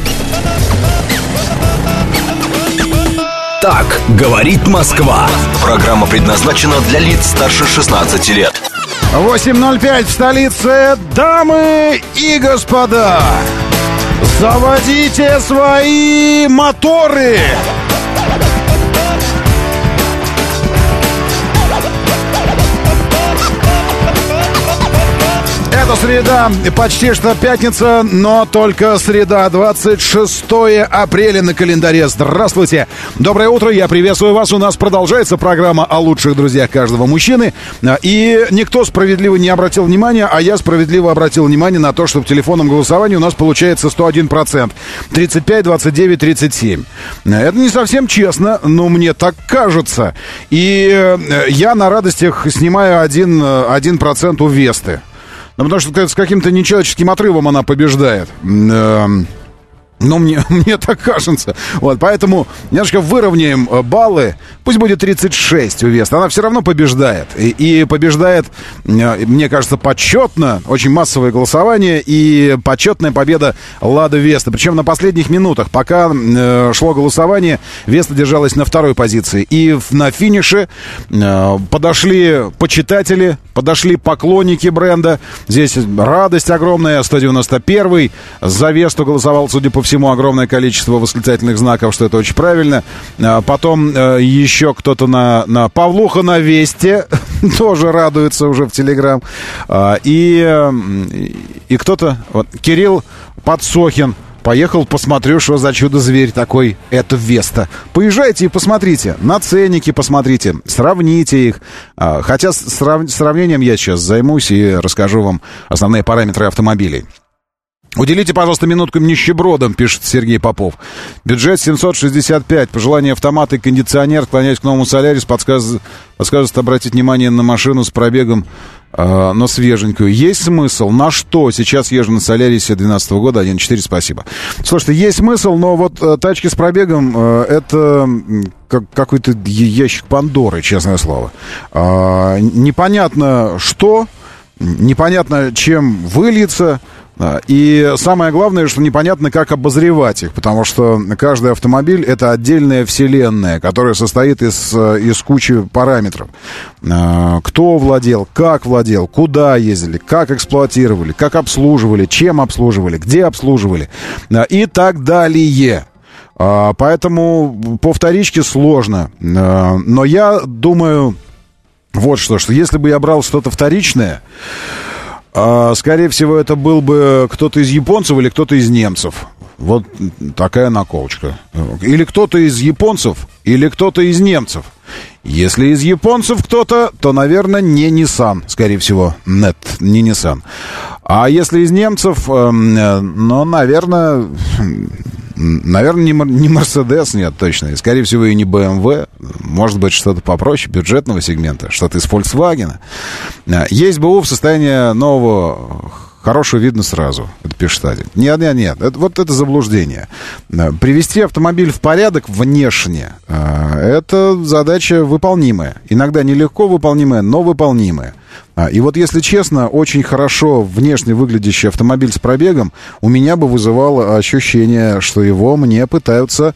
Так говорит Москва. Программа предназначена для лиц старше шестнадцати лет. восемь ноль пять в столице. Дамы и господа, заводите свои моторы! Это среда, почти что пятница, но только среда, двадцать шестое апреля на календаре. Здравствуйте! Доброе утро, я приветствую вас. У нас продолжается программа о лучших друзьях каждого мужчины. И никто справедливо не обратил внимания, а я справедливо обратил внимание на то, что в телефонном голосовании у нас получается сто один процент. тридцать пять, двадцать девять, тридцать семь. Это не совсем честно, но мне так кажется. И я на радостях снимаю один процент у Весты. Ну, потому что с каким-то нечеловеческим отрывом она побеждает. Ну, мне, мне так кажется. Вот, поэтому немножко выровняем баллы. Пусть будет тридцать шесть у Весты. Она все равно побеждает. И, и побеждает, мне кажется, почетно. Очень массовое голосование. И почетная победа Лады Весты. Причем на последних минутах. Пока э, шло голосование, Веста держалась на второй позиции. И на финише э, подошли почитатели, подошли поклонники бренда. Здесь радость огромная. сто девяносто первый за Весту голосовал, судя по всему, огромное количество восклицательных знаков, что это очень правильно. Потом еще кто-то на, на Павлуха на Весте тоже радуется уже в Телеграм. И, и кто-то, вот, Кирилл Подсохин, поехал, посмотрю, что за чудо-зверь такой. Это Веста. Поезжайте и посмотрите. На ценники посмотрите. Сравните их. Хотя с срав... сравнением я сейчас займусь и расскажу вам основные параметры автомобилей. Уделите, пожалуйста, минутку нищебродам, пишет Сергей Попов. Бюджет семьсот шестьдесят пять. Пожелание автомат и кондиционер. Склоняюсь к новому «Солярис». Подсказ... Подскажет обратить внимание на машину с пробегом, э, но свеженькую. Есть смысл? На что? Сейчас езжу на «Солярисе» две тысячи двенадцатого года. один четыре, спасибо. Слушайте, есть смысл, но вот э, тачки с пробегом э, это как, какой-то ящик Пандоры, честное слово. Э, непонятно что, непонятно чем выльется. И самое главное, что непонятно, как обозревать их, потому что каждый автомобиль — это отдельная вселенная, которая состоит из, из кучи параметров. Кто владел, как владел, куда ездили, как эксплуатировали, как обслуживали, чем обслуживали, где обслуживали и так далее. Поэтому по вторичке сложно. Но я думаю, вот что, что если бы я брал что-то вторичное, скорее всего, это был бы кто-то из японцев или кто-то из немцев. Вот такая наколочка. Или кто-то из японцев, или кто-то из немцев. Если из японцев кто-то, то, наверное, не Nissan, скорее всего. Нет, не Nissan. А если из немцев, э, ну, наверное... Наверное, не, не Mercedes, нет, точно. Скорее всего, и не бэ эм вэ. Может быть, что-то попроще, бюджетного сегмента. Что-то из Volkswagen. Есть БУ в состоянии нового... Хорошего видно сразу, это пишет один. Нет, нет, нет, это, вот это заблуждение. Привести автомобиль в порядок внешне, это задача выполнимая. Иногда нелегко выполнимая, но выполнимая. И вот, если честно, очень хорошо внешне выглядящий автомобиль с пробегом у меня бы вызывало ощущение, что его мне пытаются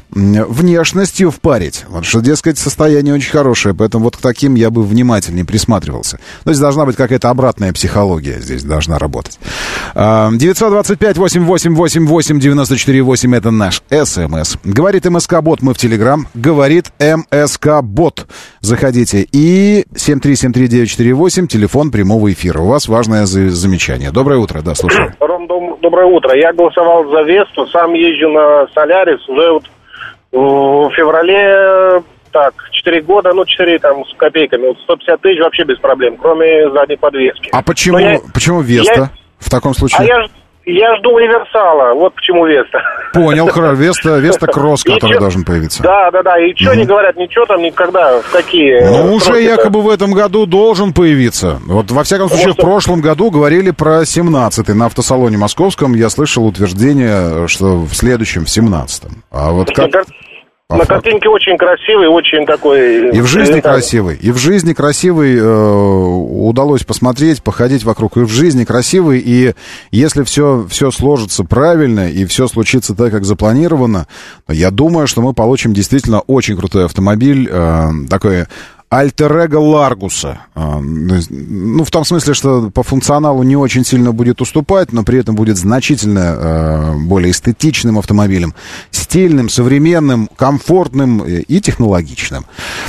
внешностью впарить. Вот, что, дескать, состояние очень хорошее, поэтому вот к таким я бы внимательнее присматривался. То есть должна быть какая-то обратная психология здесь должна работать. девятьсот двадцать пять восемь восемь восемь восемь девяносто четыре восемь это наш СМС. Говорит МСК-бот, мы в Телеграм. Говорит МСК-бот. Заходите. И семь три семь три девять четыре восемь, телефон прямого эфира. У вас важное за- замечание. Доброе утро, да, слушаю. Ром, доброе утро. Я голосовал за Весту, сам езжу на Солярис уже вот в феврале, так, четыре года, ну, четыре там с копейками, вот сто пятьдесят тысяч вообще без проблем, кроме задней подвески. А почему, я, почему Веста я, в таком случае? А я, я жду универсала, вот почему Веста. Понял, хорошо, Веста, Веста Кросс, который чё, должен появиться. Да, да, да, и что не говорят, ничего там никогда, в какие... Ну, уже якобы в этом году должен появиться. Вот, во всяком случае, в прошлом году говорили про семнадцатый. На автосалоне московском я слышал утверждение, что в следующем, в семнадцатом. А вот как... На картинке очень красивый, очень такой... И в жизни красивый, и в жизни красивый, э, удалось посмотреть, походить вокруг, и в жизни красивый, и если все, все сложится правильно, и все случится так, как запланировано, я думаю, что мы получим действительно очень крутой автомобиль, э, такой... Альтер-эго Ларгуса. Ну, в том смысле, что по функционалу не очень сильно будет уступать, но при этом будет значительно более эстетичным автомобилем. Стильным, современным, комфортным и технологичным.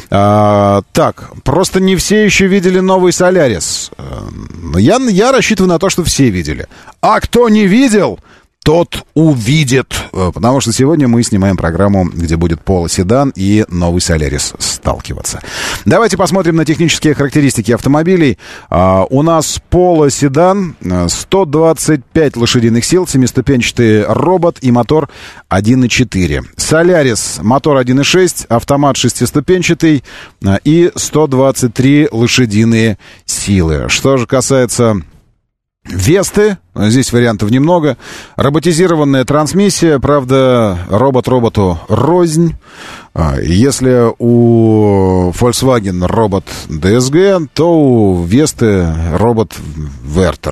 Так, просто не все еще видели новый Солярис. Я, я рассчитываю на то, что все видели. А кто не видел... тот увидит, потому что сегодня мы снимаем программу, где будет Polo седан и новый Солярис сталкиваться. Давайте посмотрим на технические характеристики автомобилей. А, у нас Polo седан, сто двадцать пять лошадиных сил, семиступенчатый робот и мотор один и четыре. Солярис, мотор один и шесть, автомат шестиступенчатый и сто двадцать три лошадиные силы. Что же касается... Весты, здесь вариантов немного. Роботизированная трансмиссия, правда, робот роботу рознь. Если у Volkswagen робот ди эс джи, то у Весты робот Вертер.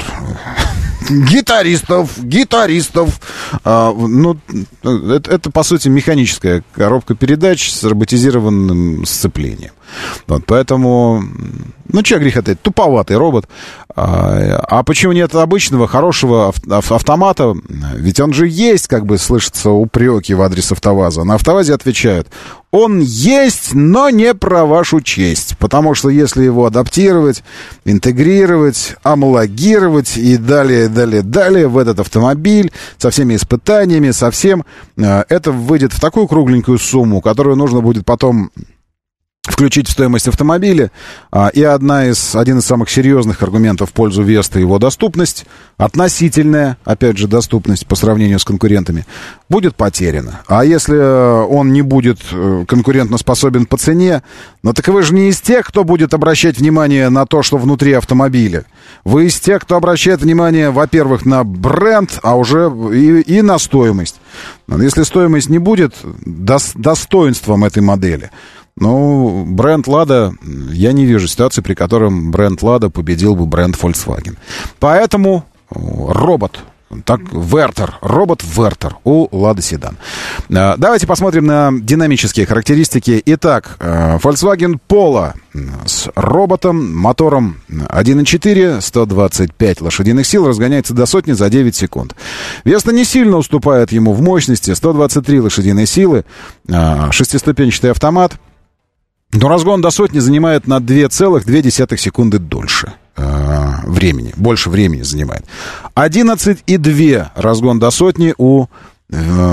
Гитаристов, гитаристов. А, ну, это, это, по сути, механическая коробка передач с роботизированным сцеплением. Вот, поэтому, ну, че греха таить, туповатый робот. А, а почему нет обычного, хорошего ав- автомата? Ведь он же есть, как бы слышатся упреки в адрес АвтоВАЗа. На АвтоВАЗе отвечают: он есть, но не про вашу честь. Потому что если его адаптировать, интегрировать, амалогировать и далее, далее, далее в этот автомобиль со всеми испытаниями, со всем, это выйдет в такую кругленькую сумму, которую нужно будет потом включить в стоимость автомобиля. И одна из, один из самых серьезных аргументов в пользу Весты — его доступность, относительная, опять же, доступность по сравнению с конкурентами, будет потеряна. А если он не будет конкурентоспособен по цене, ну так вы же не из тех, кто будет обращать внимание на то, что внутри автомобиля. Вы из тех, кто обращает внимание, во-первых, на бренд, а уже и, и на стоимость. Если стоимость не будет дос, достоинством этой модели, ну, бренд «Лада», я не вижу ситуации, при котором бренд «Лада» победил бы бренд Volkswagen. Поэтому робот, так, Вертер, робот Вертер у «Лада Седан». Давайте посмотрим на динамические характеристики. Итак, Volkswagen Polo с роботом, мотором один и четыре, сто двадцать пять лошадиных сил, разгоняется до сотни за девять секунд. Веста не сильно уступает ему в мощности, сто двадцать три лошадиные силы, шестиступенчатый автомат. Но разгон до сотни занимает на две целых две десятых секунды дольше э, времени. Больше времени занимает. одиннадцать и два разгон до сотни у э,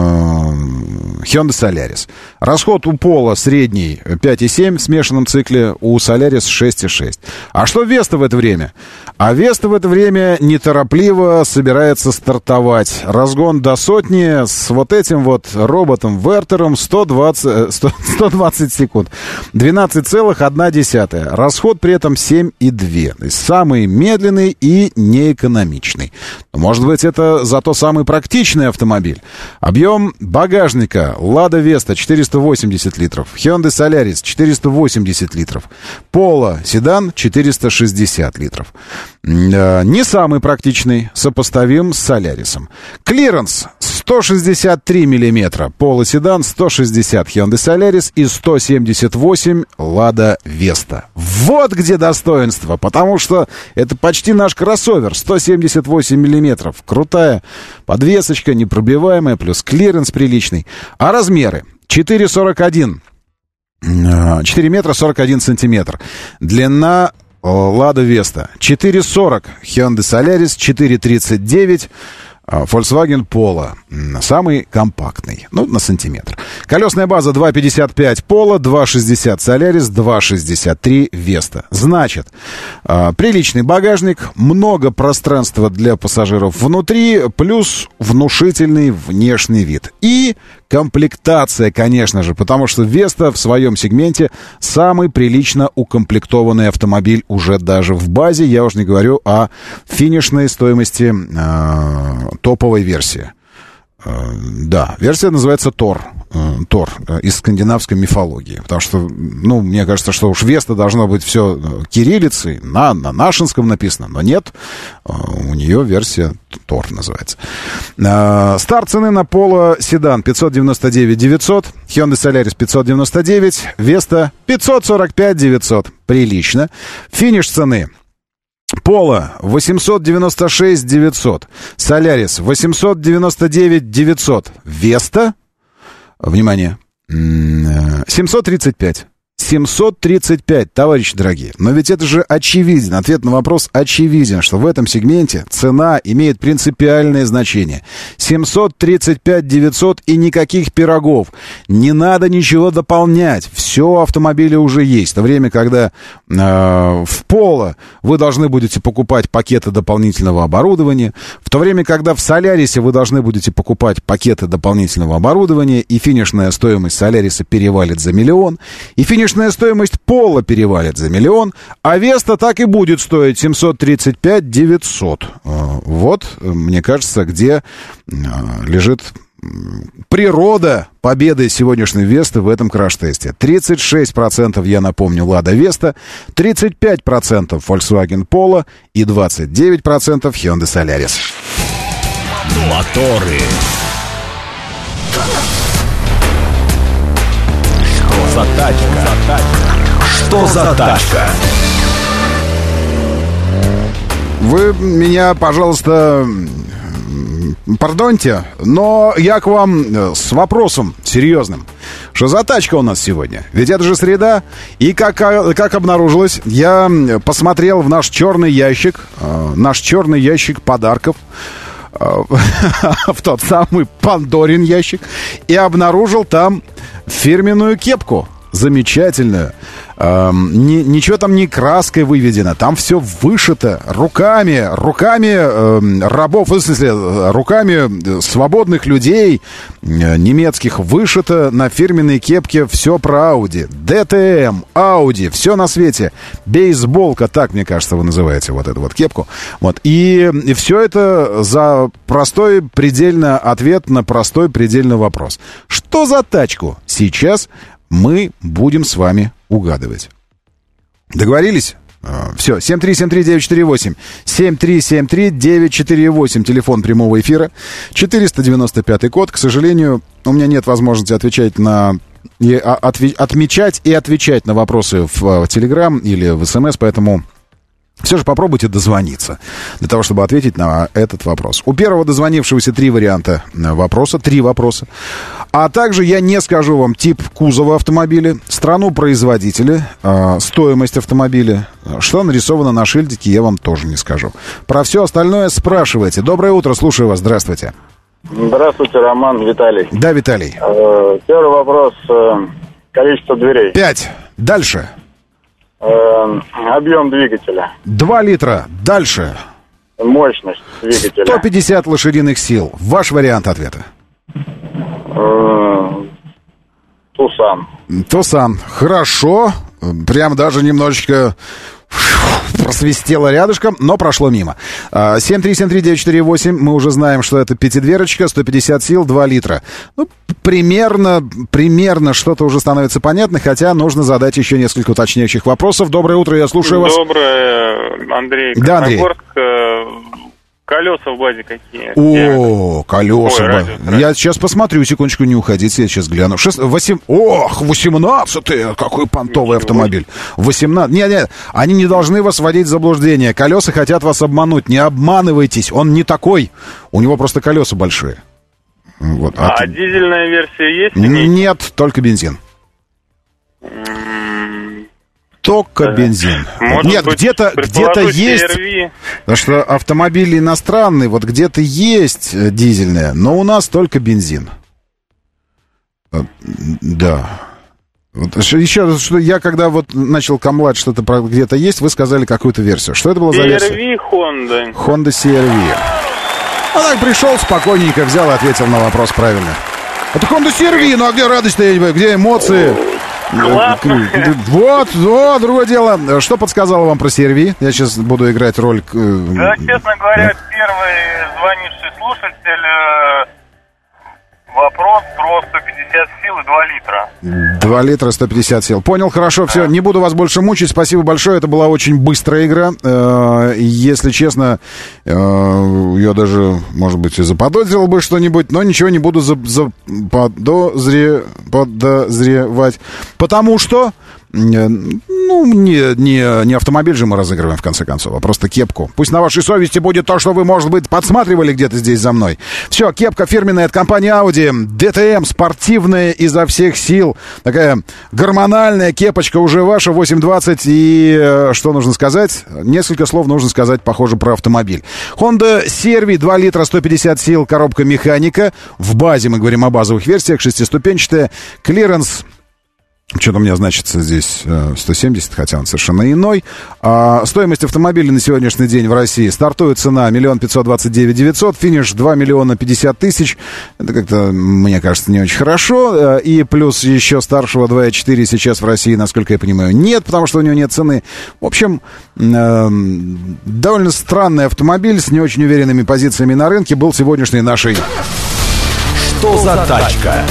Hyundai Solaris. Расход у Polo средний пять и семь в смешанном цикле, у Solaris шесть и шесть. А что Веста в это время? А Веста в это время неторопливо собирается стартовать. Разгон до сотни с вот этим вот роботом Вертером сто двадцать, сто, сто двадцать секунд. двенадцать целых одна десятая. Расход при этом семь и два. То есть самый медленный и неэкономичный. Может быть, это зато самый практичный автомобиль. Объем багажника Lada Vesta четыреста восемьдесят литров, Hyundai Solaris четыреста восемьдесят литров, Polo седан четыреста шестьдесят литров. Не самый практичный, сопоставим с Солярисом. Клиренс сто шестьдесят три миллиметра, Polo седан сто шестьдесят, Hyundai Solaris и сто семьдесят восемь Lada Vesta. Вот где достоинство, потому что это почти наш кроссовер, сто семьдесят восемь миллиметров. Крутая подвесочка, непробиваемая, плюс клиренс приличный. А размеры? четыре сорок один, четыре метра сорок один сантиметр. Длина Lada Vesta четыре сорок, Hyundai Solaris четыре тридцать девять, Volkswagen Polo самый компактный, ну, на сантиметр. Колесная база два пятьдесят пять Polo, два шестьдесят Solaris, два шестьдесят три Vesta. Значит, приличный багажник, много пространства для пассажиров внутри, плюс внушительный внешний вид. И комплектация, конечно же, потому что Vesta в своем сегменте самый прилично укомплектованный автомобиль уже даже в базе. Я уж не говорю о финишной стоимости э, топовой версии. Э, да, версия называется Тор. Э, Тор э, из скандинавской мифологии. Потому что, ну, мне кажется, что уж Vesta должно быть все кириллицей, на, на нашинском написано, но нет. Э, у нее версия Тор называется. Э, старт цены на Polo седан пятьсот девяносто девять девятьсот, Hyundai Solaris пятьсот девяносто девять, Vesta пятьсот сорок пять девятьсот. Прилично. Финиш цены: Polo восемьсот девяносто шесть девятьсот, Solaris восемьсот девяносто девять девятьсот, Vesta, внимание, семьсот тридцать пять. семьсот тридцать пять, товарищи дорогие. Но ведь это же очевиден. Ответ на вопрос очевиден, что в этом сегменте цена имеет принципиальное значение. семьсот тридцать пять девятьсот и никаких пирогов. Не надо ничего дополнять. Все в автомобиле уже есть. В то время, когда э, в Polo вы должны будете покупать пакеты дополнительного оборудования, в то время, когда в Solaris вы должны будете покупать пакеты дополнительного оборудования, и финишная стоимость Solaris перевалит за миллион, и финишная стоимость Polo перевалит за миллион, а Vesta так и будет стоить семьсот тридцать пять девятьсот. Вот, мне кажется, где лежит природа победы сегодняшней Весты в этом краш-тесте. тридцать шесть процентов, я напомню, Lada Vesta, тридцать пять процентов Volkswagen Polo и двадцать девять процентов Hyundai Solaris. Моторы. Что за тачка? Что за тачка? Вы меня, пожалуйста, пардоньте, но я к вам с вопросом серьезным. Что за тачка у нас сегодня? Ведь это же среда. И как, как обнаружилось, я посмотрел в наш черный ящик, наш черный ящик подарков, в тот самый Пандорин ящик, и обнаружил там фирменную кепку. Замечательную. Эм, ни, ничего там не краской выведено. Там все вышито руками, руками эм, рабов, в смысле, руками свободных людей э, немецких вышито на фирменной кепке все про Audi. ди ти эм, Audi, все на свете. Бейсболка, так, мне кажется, вы называете вот эту вот кепку. Вот. И, и все это за простой предельно ответ на простой предельный вопрос. Что за тачку сейчас мы будем с вами угадывать? Договорились? Все, семь три семь три девять четыре восемь, семь три семь три девять четыре восемь, телефон прямого эфира, четыреста девяносто пятый код. К сожалению, у меня нет возможности отвечать на... И, отве, отмечать и отвечать на вопросы в Телеграм или в СМС, поэтому... Все же попробуйте дозвониться для того, чтобы ответить на этот вопрос. У первого дозвонившегося три варианта вопроса, три вопроса. А также я не скажу вам тип кузова автомобиля, страну производителя, э, стоимость автомобиля. Что нарисовано на шильдике, я вам тоже не скажу. Про все остальное спрашивайте. Доброе утро, слушаю вас, здравствуйте. Здравствуйте, Роман, Виталий. Да, Виталий. Э, первый вопрос. Э, количество дверей. Пять. Дальше. Объем двигателя. Два литра. Дальше. Мощность двигателя. сто пятьдесят лошадиных сил. Ваш вариант ответа. Тусан. Тусан. Хорошо. прям даже немножечко просвистело рядышком, но прошло мимо. семь три семь три девять четыре восемь. Мы уже знаем, что это пятидверочка, сто пятьдесят сил, два литра. Ну, примерно, примерно что-то уже становится понятно, хотя нужно задать еще несколько уточняющих вопросов. Доброе утро, я слушаю вас. Доброе, Андрей. Да, Андрей. Колеса в базе какие? О, колеса. Ой, радио, я сейчас посмотрю, секундочку, не уходите, я сейчас гляну. Шест... Восем... Ох, восемнадцатый, какой понтовый автомобиль. восемнадцать. Нет, нет, они не должны вас вводить в заблуждение. Колеса хотят вас обмануть, не обманывайтесь, он не такой. У него просто колеса большие. Вот. А, а дизельная версия есть? Нет, только бензин. Только бензин. Может Нет, быть, где-то, где-то есть... си ар ви. Потому что автомобили иностранные, вот где-то есть дизельные, но у нас только бензин. Да. Вот, еще раз, что я когда вот начал камлать что-то про где-то есть, вы сказали какую-то версию. Что это была за версия? си ар ви Honda. Honda си ар ви. А так пришел спокойненько, взял и ответил на вопрос правильно. Это Honda си ар ви, ну а где радость-то, я не понимаю, где эмоции? Классно. Вот, вот, другое дело. Что подсказало вам про си ар ви? Я сейчас буду играть роль... Да, честно говоря, первый звонивший слушатель... Вопрос про сто пятьдесят сил и два литра. два литра, сто пятьдесят сил. Понял, хорошо, все, не буду вас больше мучить. Спасибо большое, это была очень быстрая игра. Если честно, я даже, может быть, и заподозрил бы что-нибудь, но ничего не буду заподозре... подозревать. Потому что... Ну, не, не, не автомобиль же мы разыгрываем, в конце концов, а просто кепку. Пусть на вашей совести будет то, что вы, может быть, подсматривали где-то здесь за мной. Все, кепка фирменная от компании Audi. ди ти эм, спортивная изо всех сил. Такая гормональная кепочка уже ваша, восемь двадцать. И что нужно сказать? Несколько слов нужно сказать, похоже, про автомобиль. Honda си ар ви, два литра, сто пятьдесят сил, коробка механика. В базе, мы говорим о базовых версиях, шестиступенчатая. Клиренс... Что-то у меня значится здесь сто семьдесят, хотя он совершенно иной. А, стоимость автомобиля на сегодняшний день в России. Стартует цена один миллион пятьсот двадцать девять тысяч девятьсот, финиш два миллиона пятьдесят тысяч. Это как-то, мне кажется, не очень хорошо. И плюс еще старшего два и четыре сейчас в России, насколько я понимаю, нет, потому что у него нет цены. В общем, э, довольно странный автомобиль с не очень уверенными позициями на рынке был сегодняшней нашей... Что за тачка?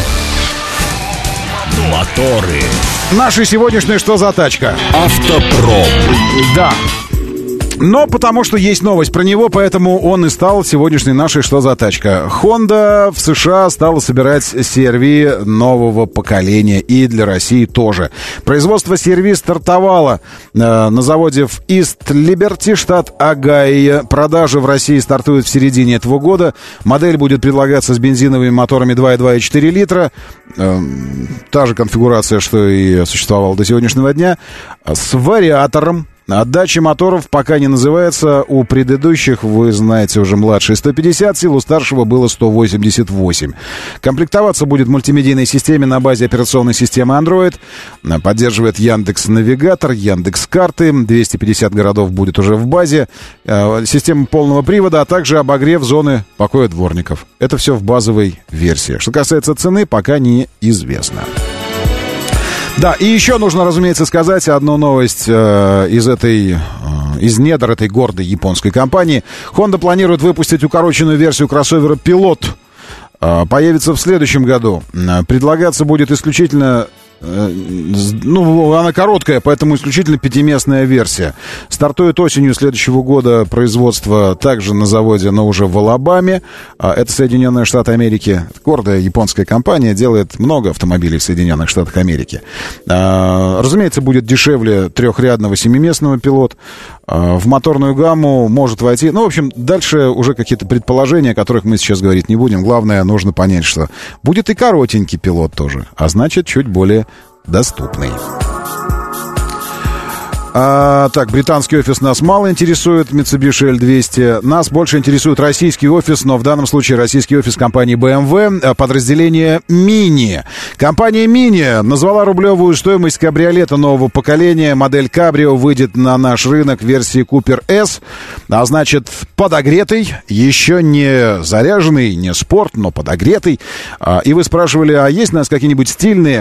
Моторы. Наши сегодняшние «Что за тачка?» Автопром. Да. Но потому что есть новость про него, поэтому он и стал сегодняшней нашей «Что за тачка?». Honda в США стала собирать си ар ви нового поколения, и для России тоже. Производство си ар ви стартовало э, на заводе в Ист-Либерти, штат Огайо. Продажи в России стартуют в середине этого года. Модель будет предлагаться с бензиновыми моторами два и два и четыре литра. Э, та же конфигурация, что и существовала до сегодняшнего дня. С вариатором. Отдача моторов пока не называется. У предыдущих, вы знаете, уже младшие сто пятьдесят сил, у старшего было сто восемьдесят восемь. Комплектоваться будет мультимедийной системе на базе операционной системы Android. Поддерживает Яндекс.Навигатор, Яндекс.Карты. двести пятьдесят городов будет уже в базе. Система полного привода, а также обогрев зоны покоя дворников. Это все в базовой версии. Что касается цены, пока неизвестно. Да, и еще нужно, разумеется, сказать одну новость э, из этой, э, из недр этой гордой японской компании. Honda планирует выпустить укороченную версию кроссовера Pilot. Э, появится в следующем году. Э, предлагаться будет исключительно... Ну, она короткая, поэтому исключительно пятиместная версия. Стартует осенью следующего года производство также на заводе, но уже в Алабаме. Это Соединенные Штаты Америки. Гордая японская компания, делает много автомобилей в Соединенных Штатах Америки. Разумеется, будет дешевле трехрядного семиместного Пилот. В моторную гамму может войти... Ну, в общем, дальше уже какие-то предположения, о которых мы сейчас говорить не будем. Главное, нужно понять, что будет и коротенький Пилот тоже, а значит, чуть более доступный. А, так, британский офис нас мало интересует, Mitsubishi эль двести. Нас больше интересует российский офис, но в данном случае российский офис компании бэ эм вэ, подразделение Mini. Компания Mini назвала рублевую стоимость кабриолета нового поколения. Модель Cabrio выйдет на наш рынок в версии Cooper S, а значит, подогретый, еще не заряженный, не спорт, но подогретый. И вы спрашивали, а есть у нас какие-нибудь стильные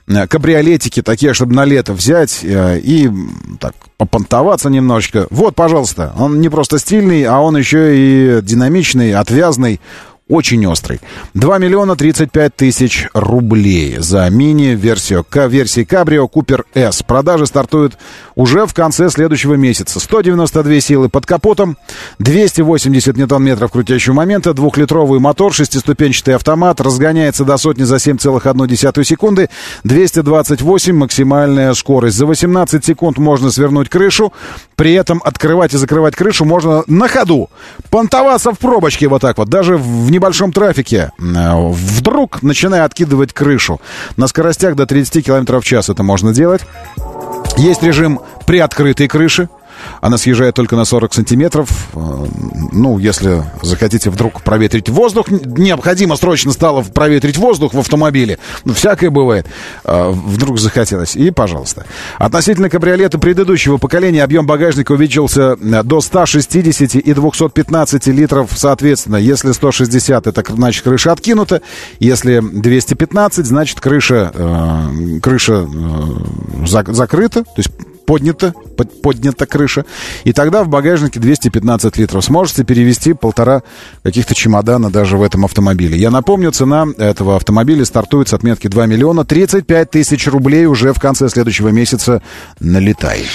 кабриолетики такие, чтобы на лето взять и так попонтоваться немножечко. Вот, пожалуйста, он не просто стильный, а он еще и динамичный, отвязный, очень острый. два миллиона тридцать пять тысяч рублей за мини-версию к версии Cabrio Cooper S. Продажи стартуют уже в конце следующего месяца. сто девяносто две силы под капотом, двести восемьдесят ньютон-метров крутящего момента, двухлитровый мотор, шестиступенчатый автомат, разгоняется до сотни за семь целых одна десятая секунды, двести двадцать восемь максимальная скорость. За восемнадцать секунд можно свернуть крышу, при этом открывать и закрывать крышу можно на ходу. Понтоваться в пробочке вот так вот, даже в небольшом трафике, вдруг начиная откидывать крышу. На скоростях до тридцать километров в час это можно делать. Есть режим приоткрытой крыши. Она съезжает только на сорок сантиметров. Ну, если захотите вдруг проветрить воздух, необходимо срочно стало проветрить воздух в автомобиле. Ну, всякое бывает. Вдруг захотелось. И, пожалуйста. Относительно кабриолета предыдущего поколения объем багажника увеличился до ста шестидесяти и двухсот пятнадцати литров соответственно. Если сто шестьдесят, это значит крыша откинута. Если двести пятнадцать, значит крыша, э, крыша э, зак- закрыта. То есть поднята, под, поднята крыша. И тогда в багажнике двести пятнадцать литров. Сможете перевести полтора каких-то чемодана даже в этом автомобиле. Я напомню, цена этого автомобиля стартует с отметки два миллиона тридцать пять тысяч рублей уже в конце следующего месяца. Налетай.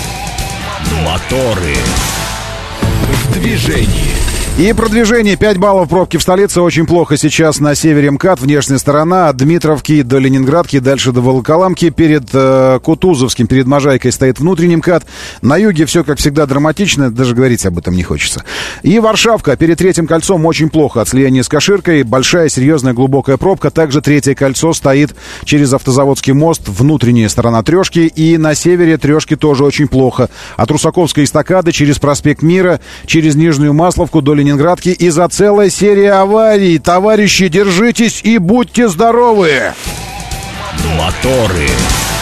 Моторы в движении. И продвижение. пять баллов пробки в столице. Очень плохо сейчас на севере МКАД. Внешняя сторона от Дмитровки до Ленинградки, дальше до Волоколамки. Перед э, Кутузовским, перед Можайкой стоит внутренний МКАД. На юге все, как всегда, драматично. Даже говорить об этом не хочется. И Варшавка. Перед третьим кольцом очень плохо. От слияния с Каширкой. Большая, серьезная, глубокая пробка. Также третье кольцо стоит через Автозаводский мост. Внутренняя сторона Трешки. И на севере Трешки тоже очень плохо. От Русаковской эстакады через проспект Мира, через Нижнюю Масловку до Ленинградки. Ленинградки из-за целой серии аварий. Товарищи, держитесь и будьте здоровы! Моторы.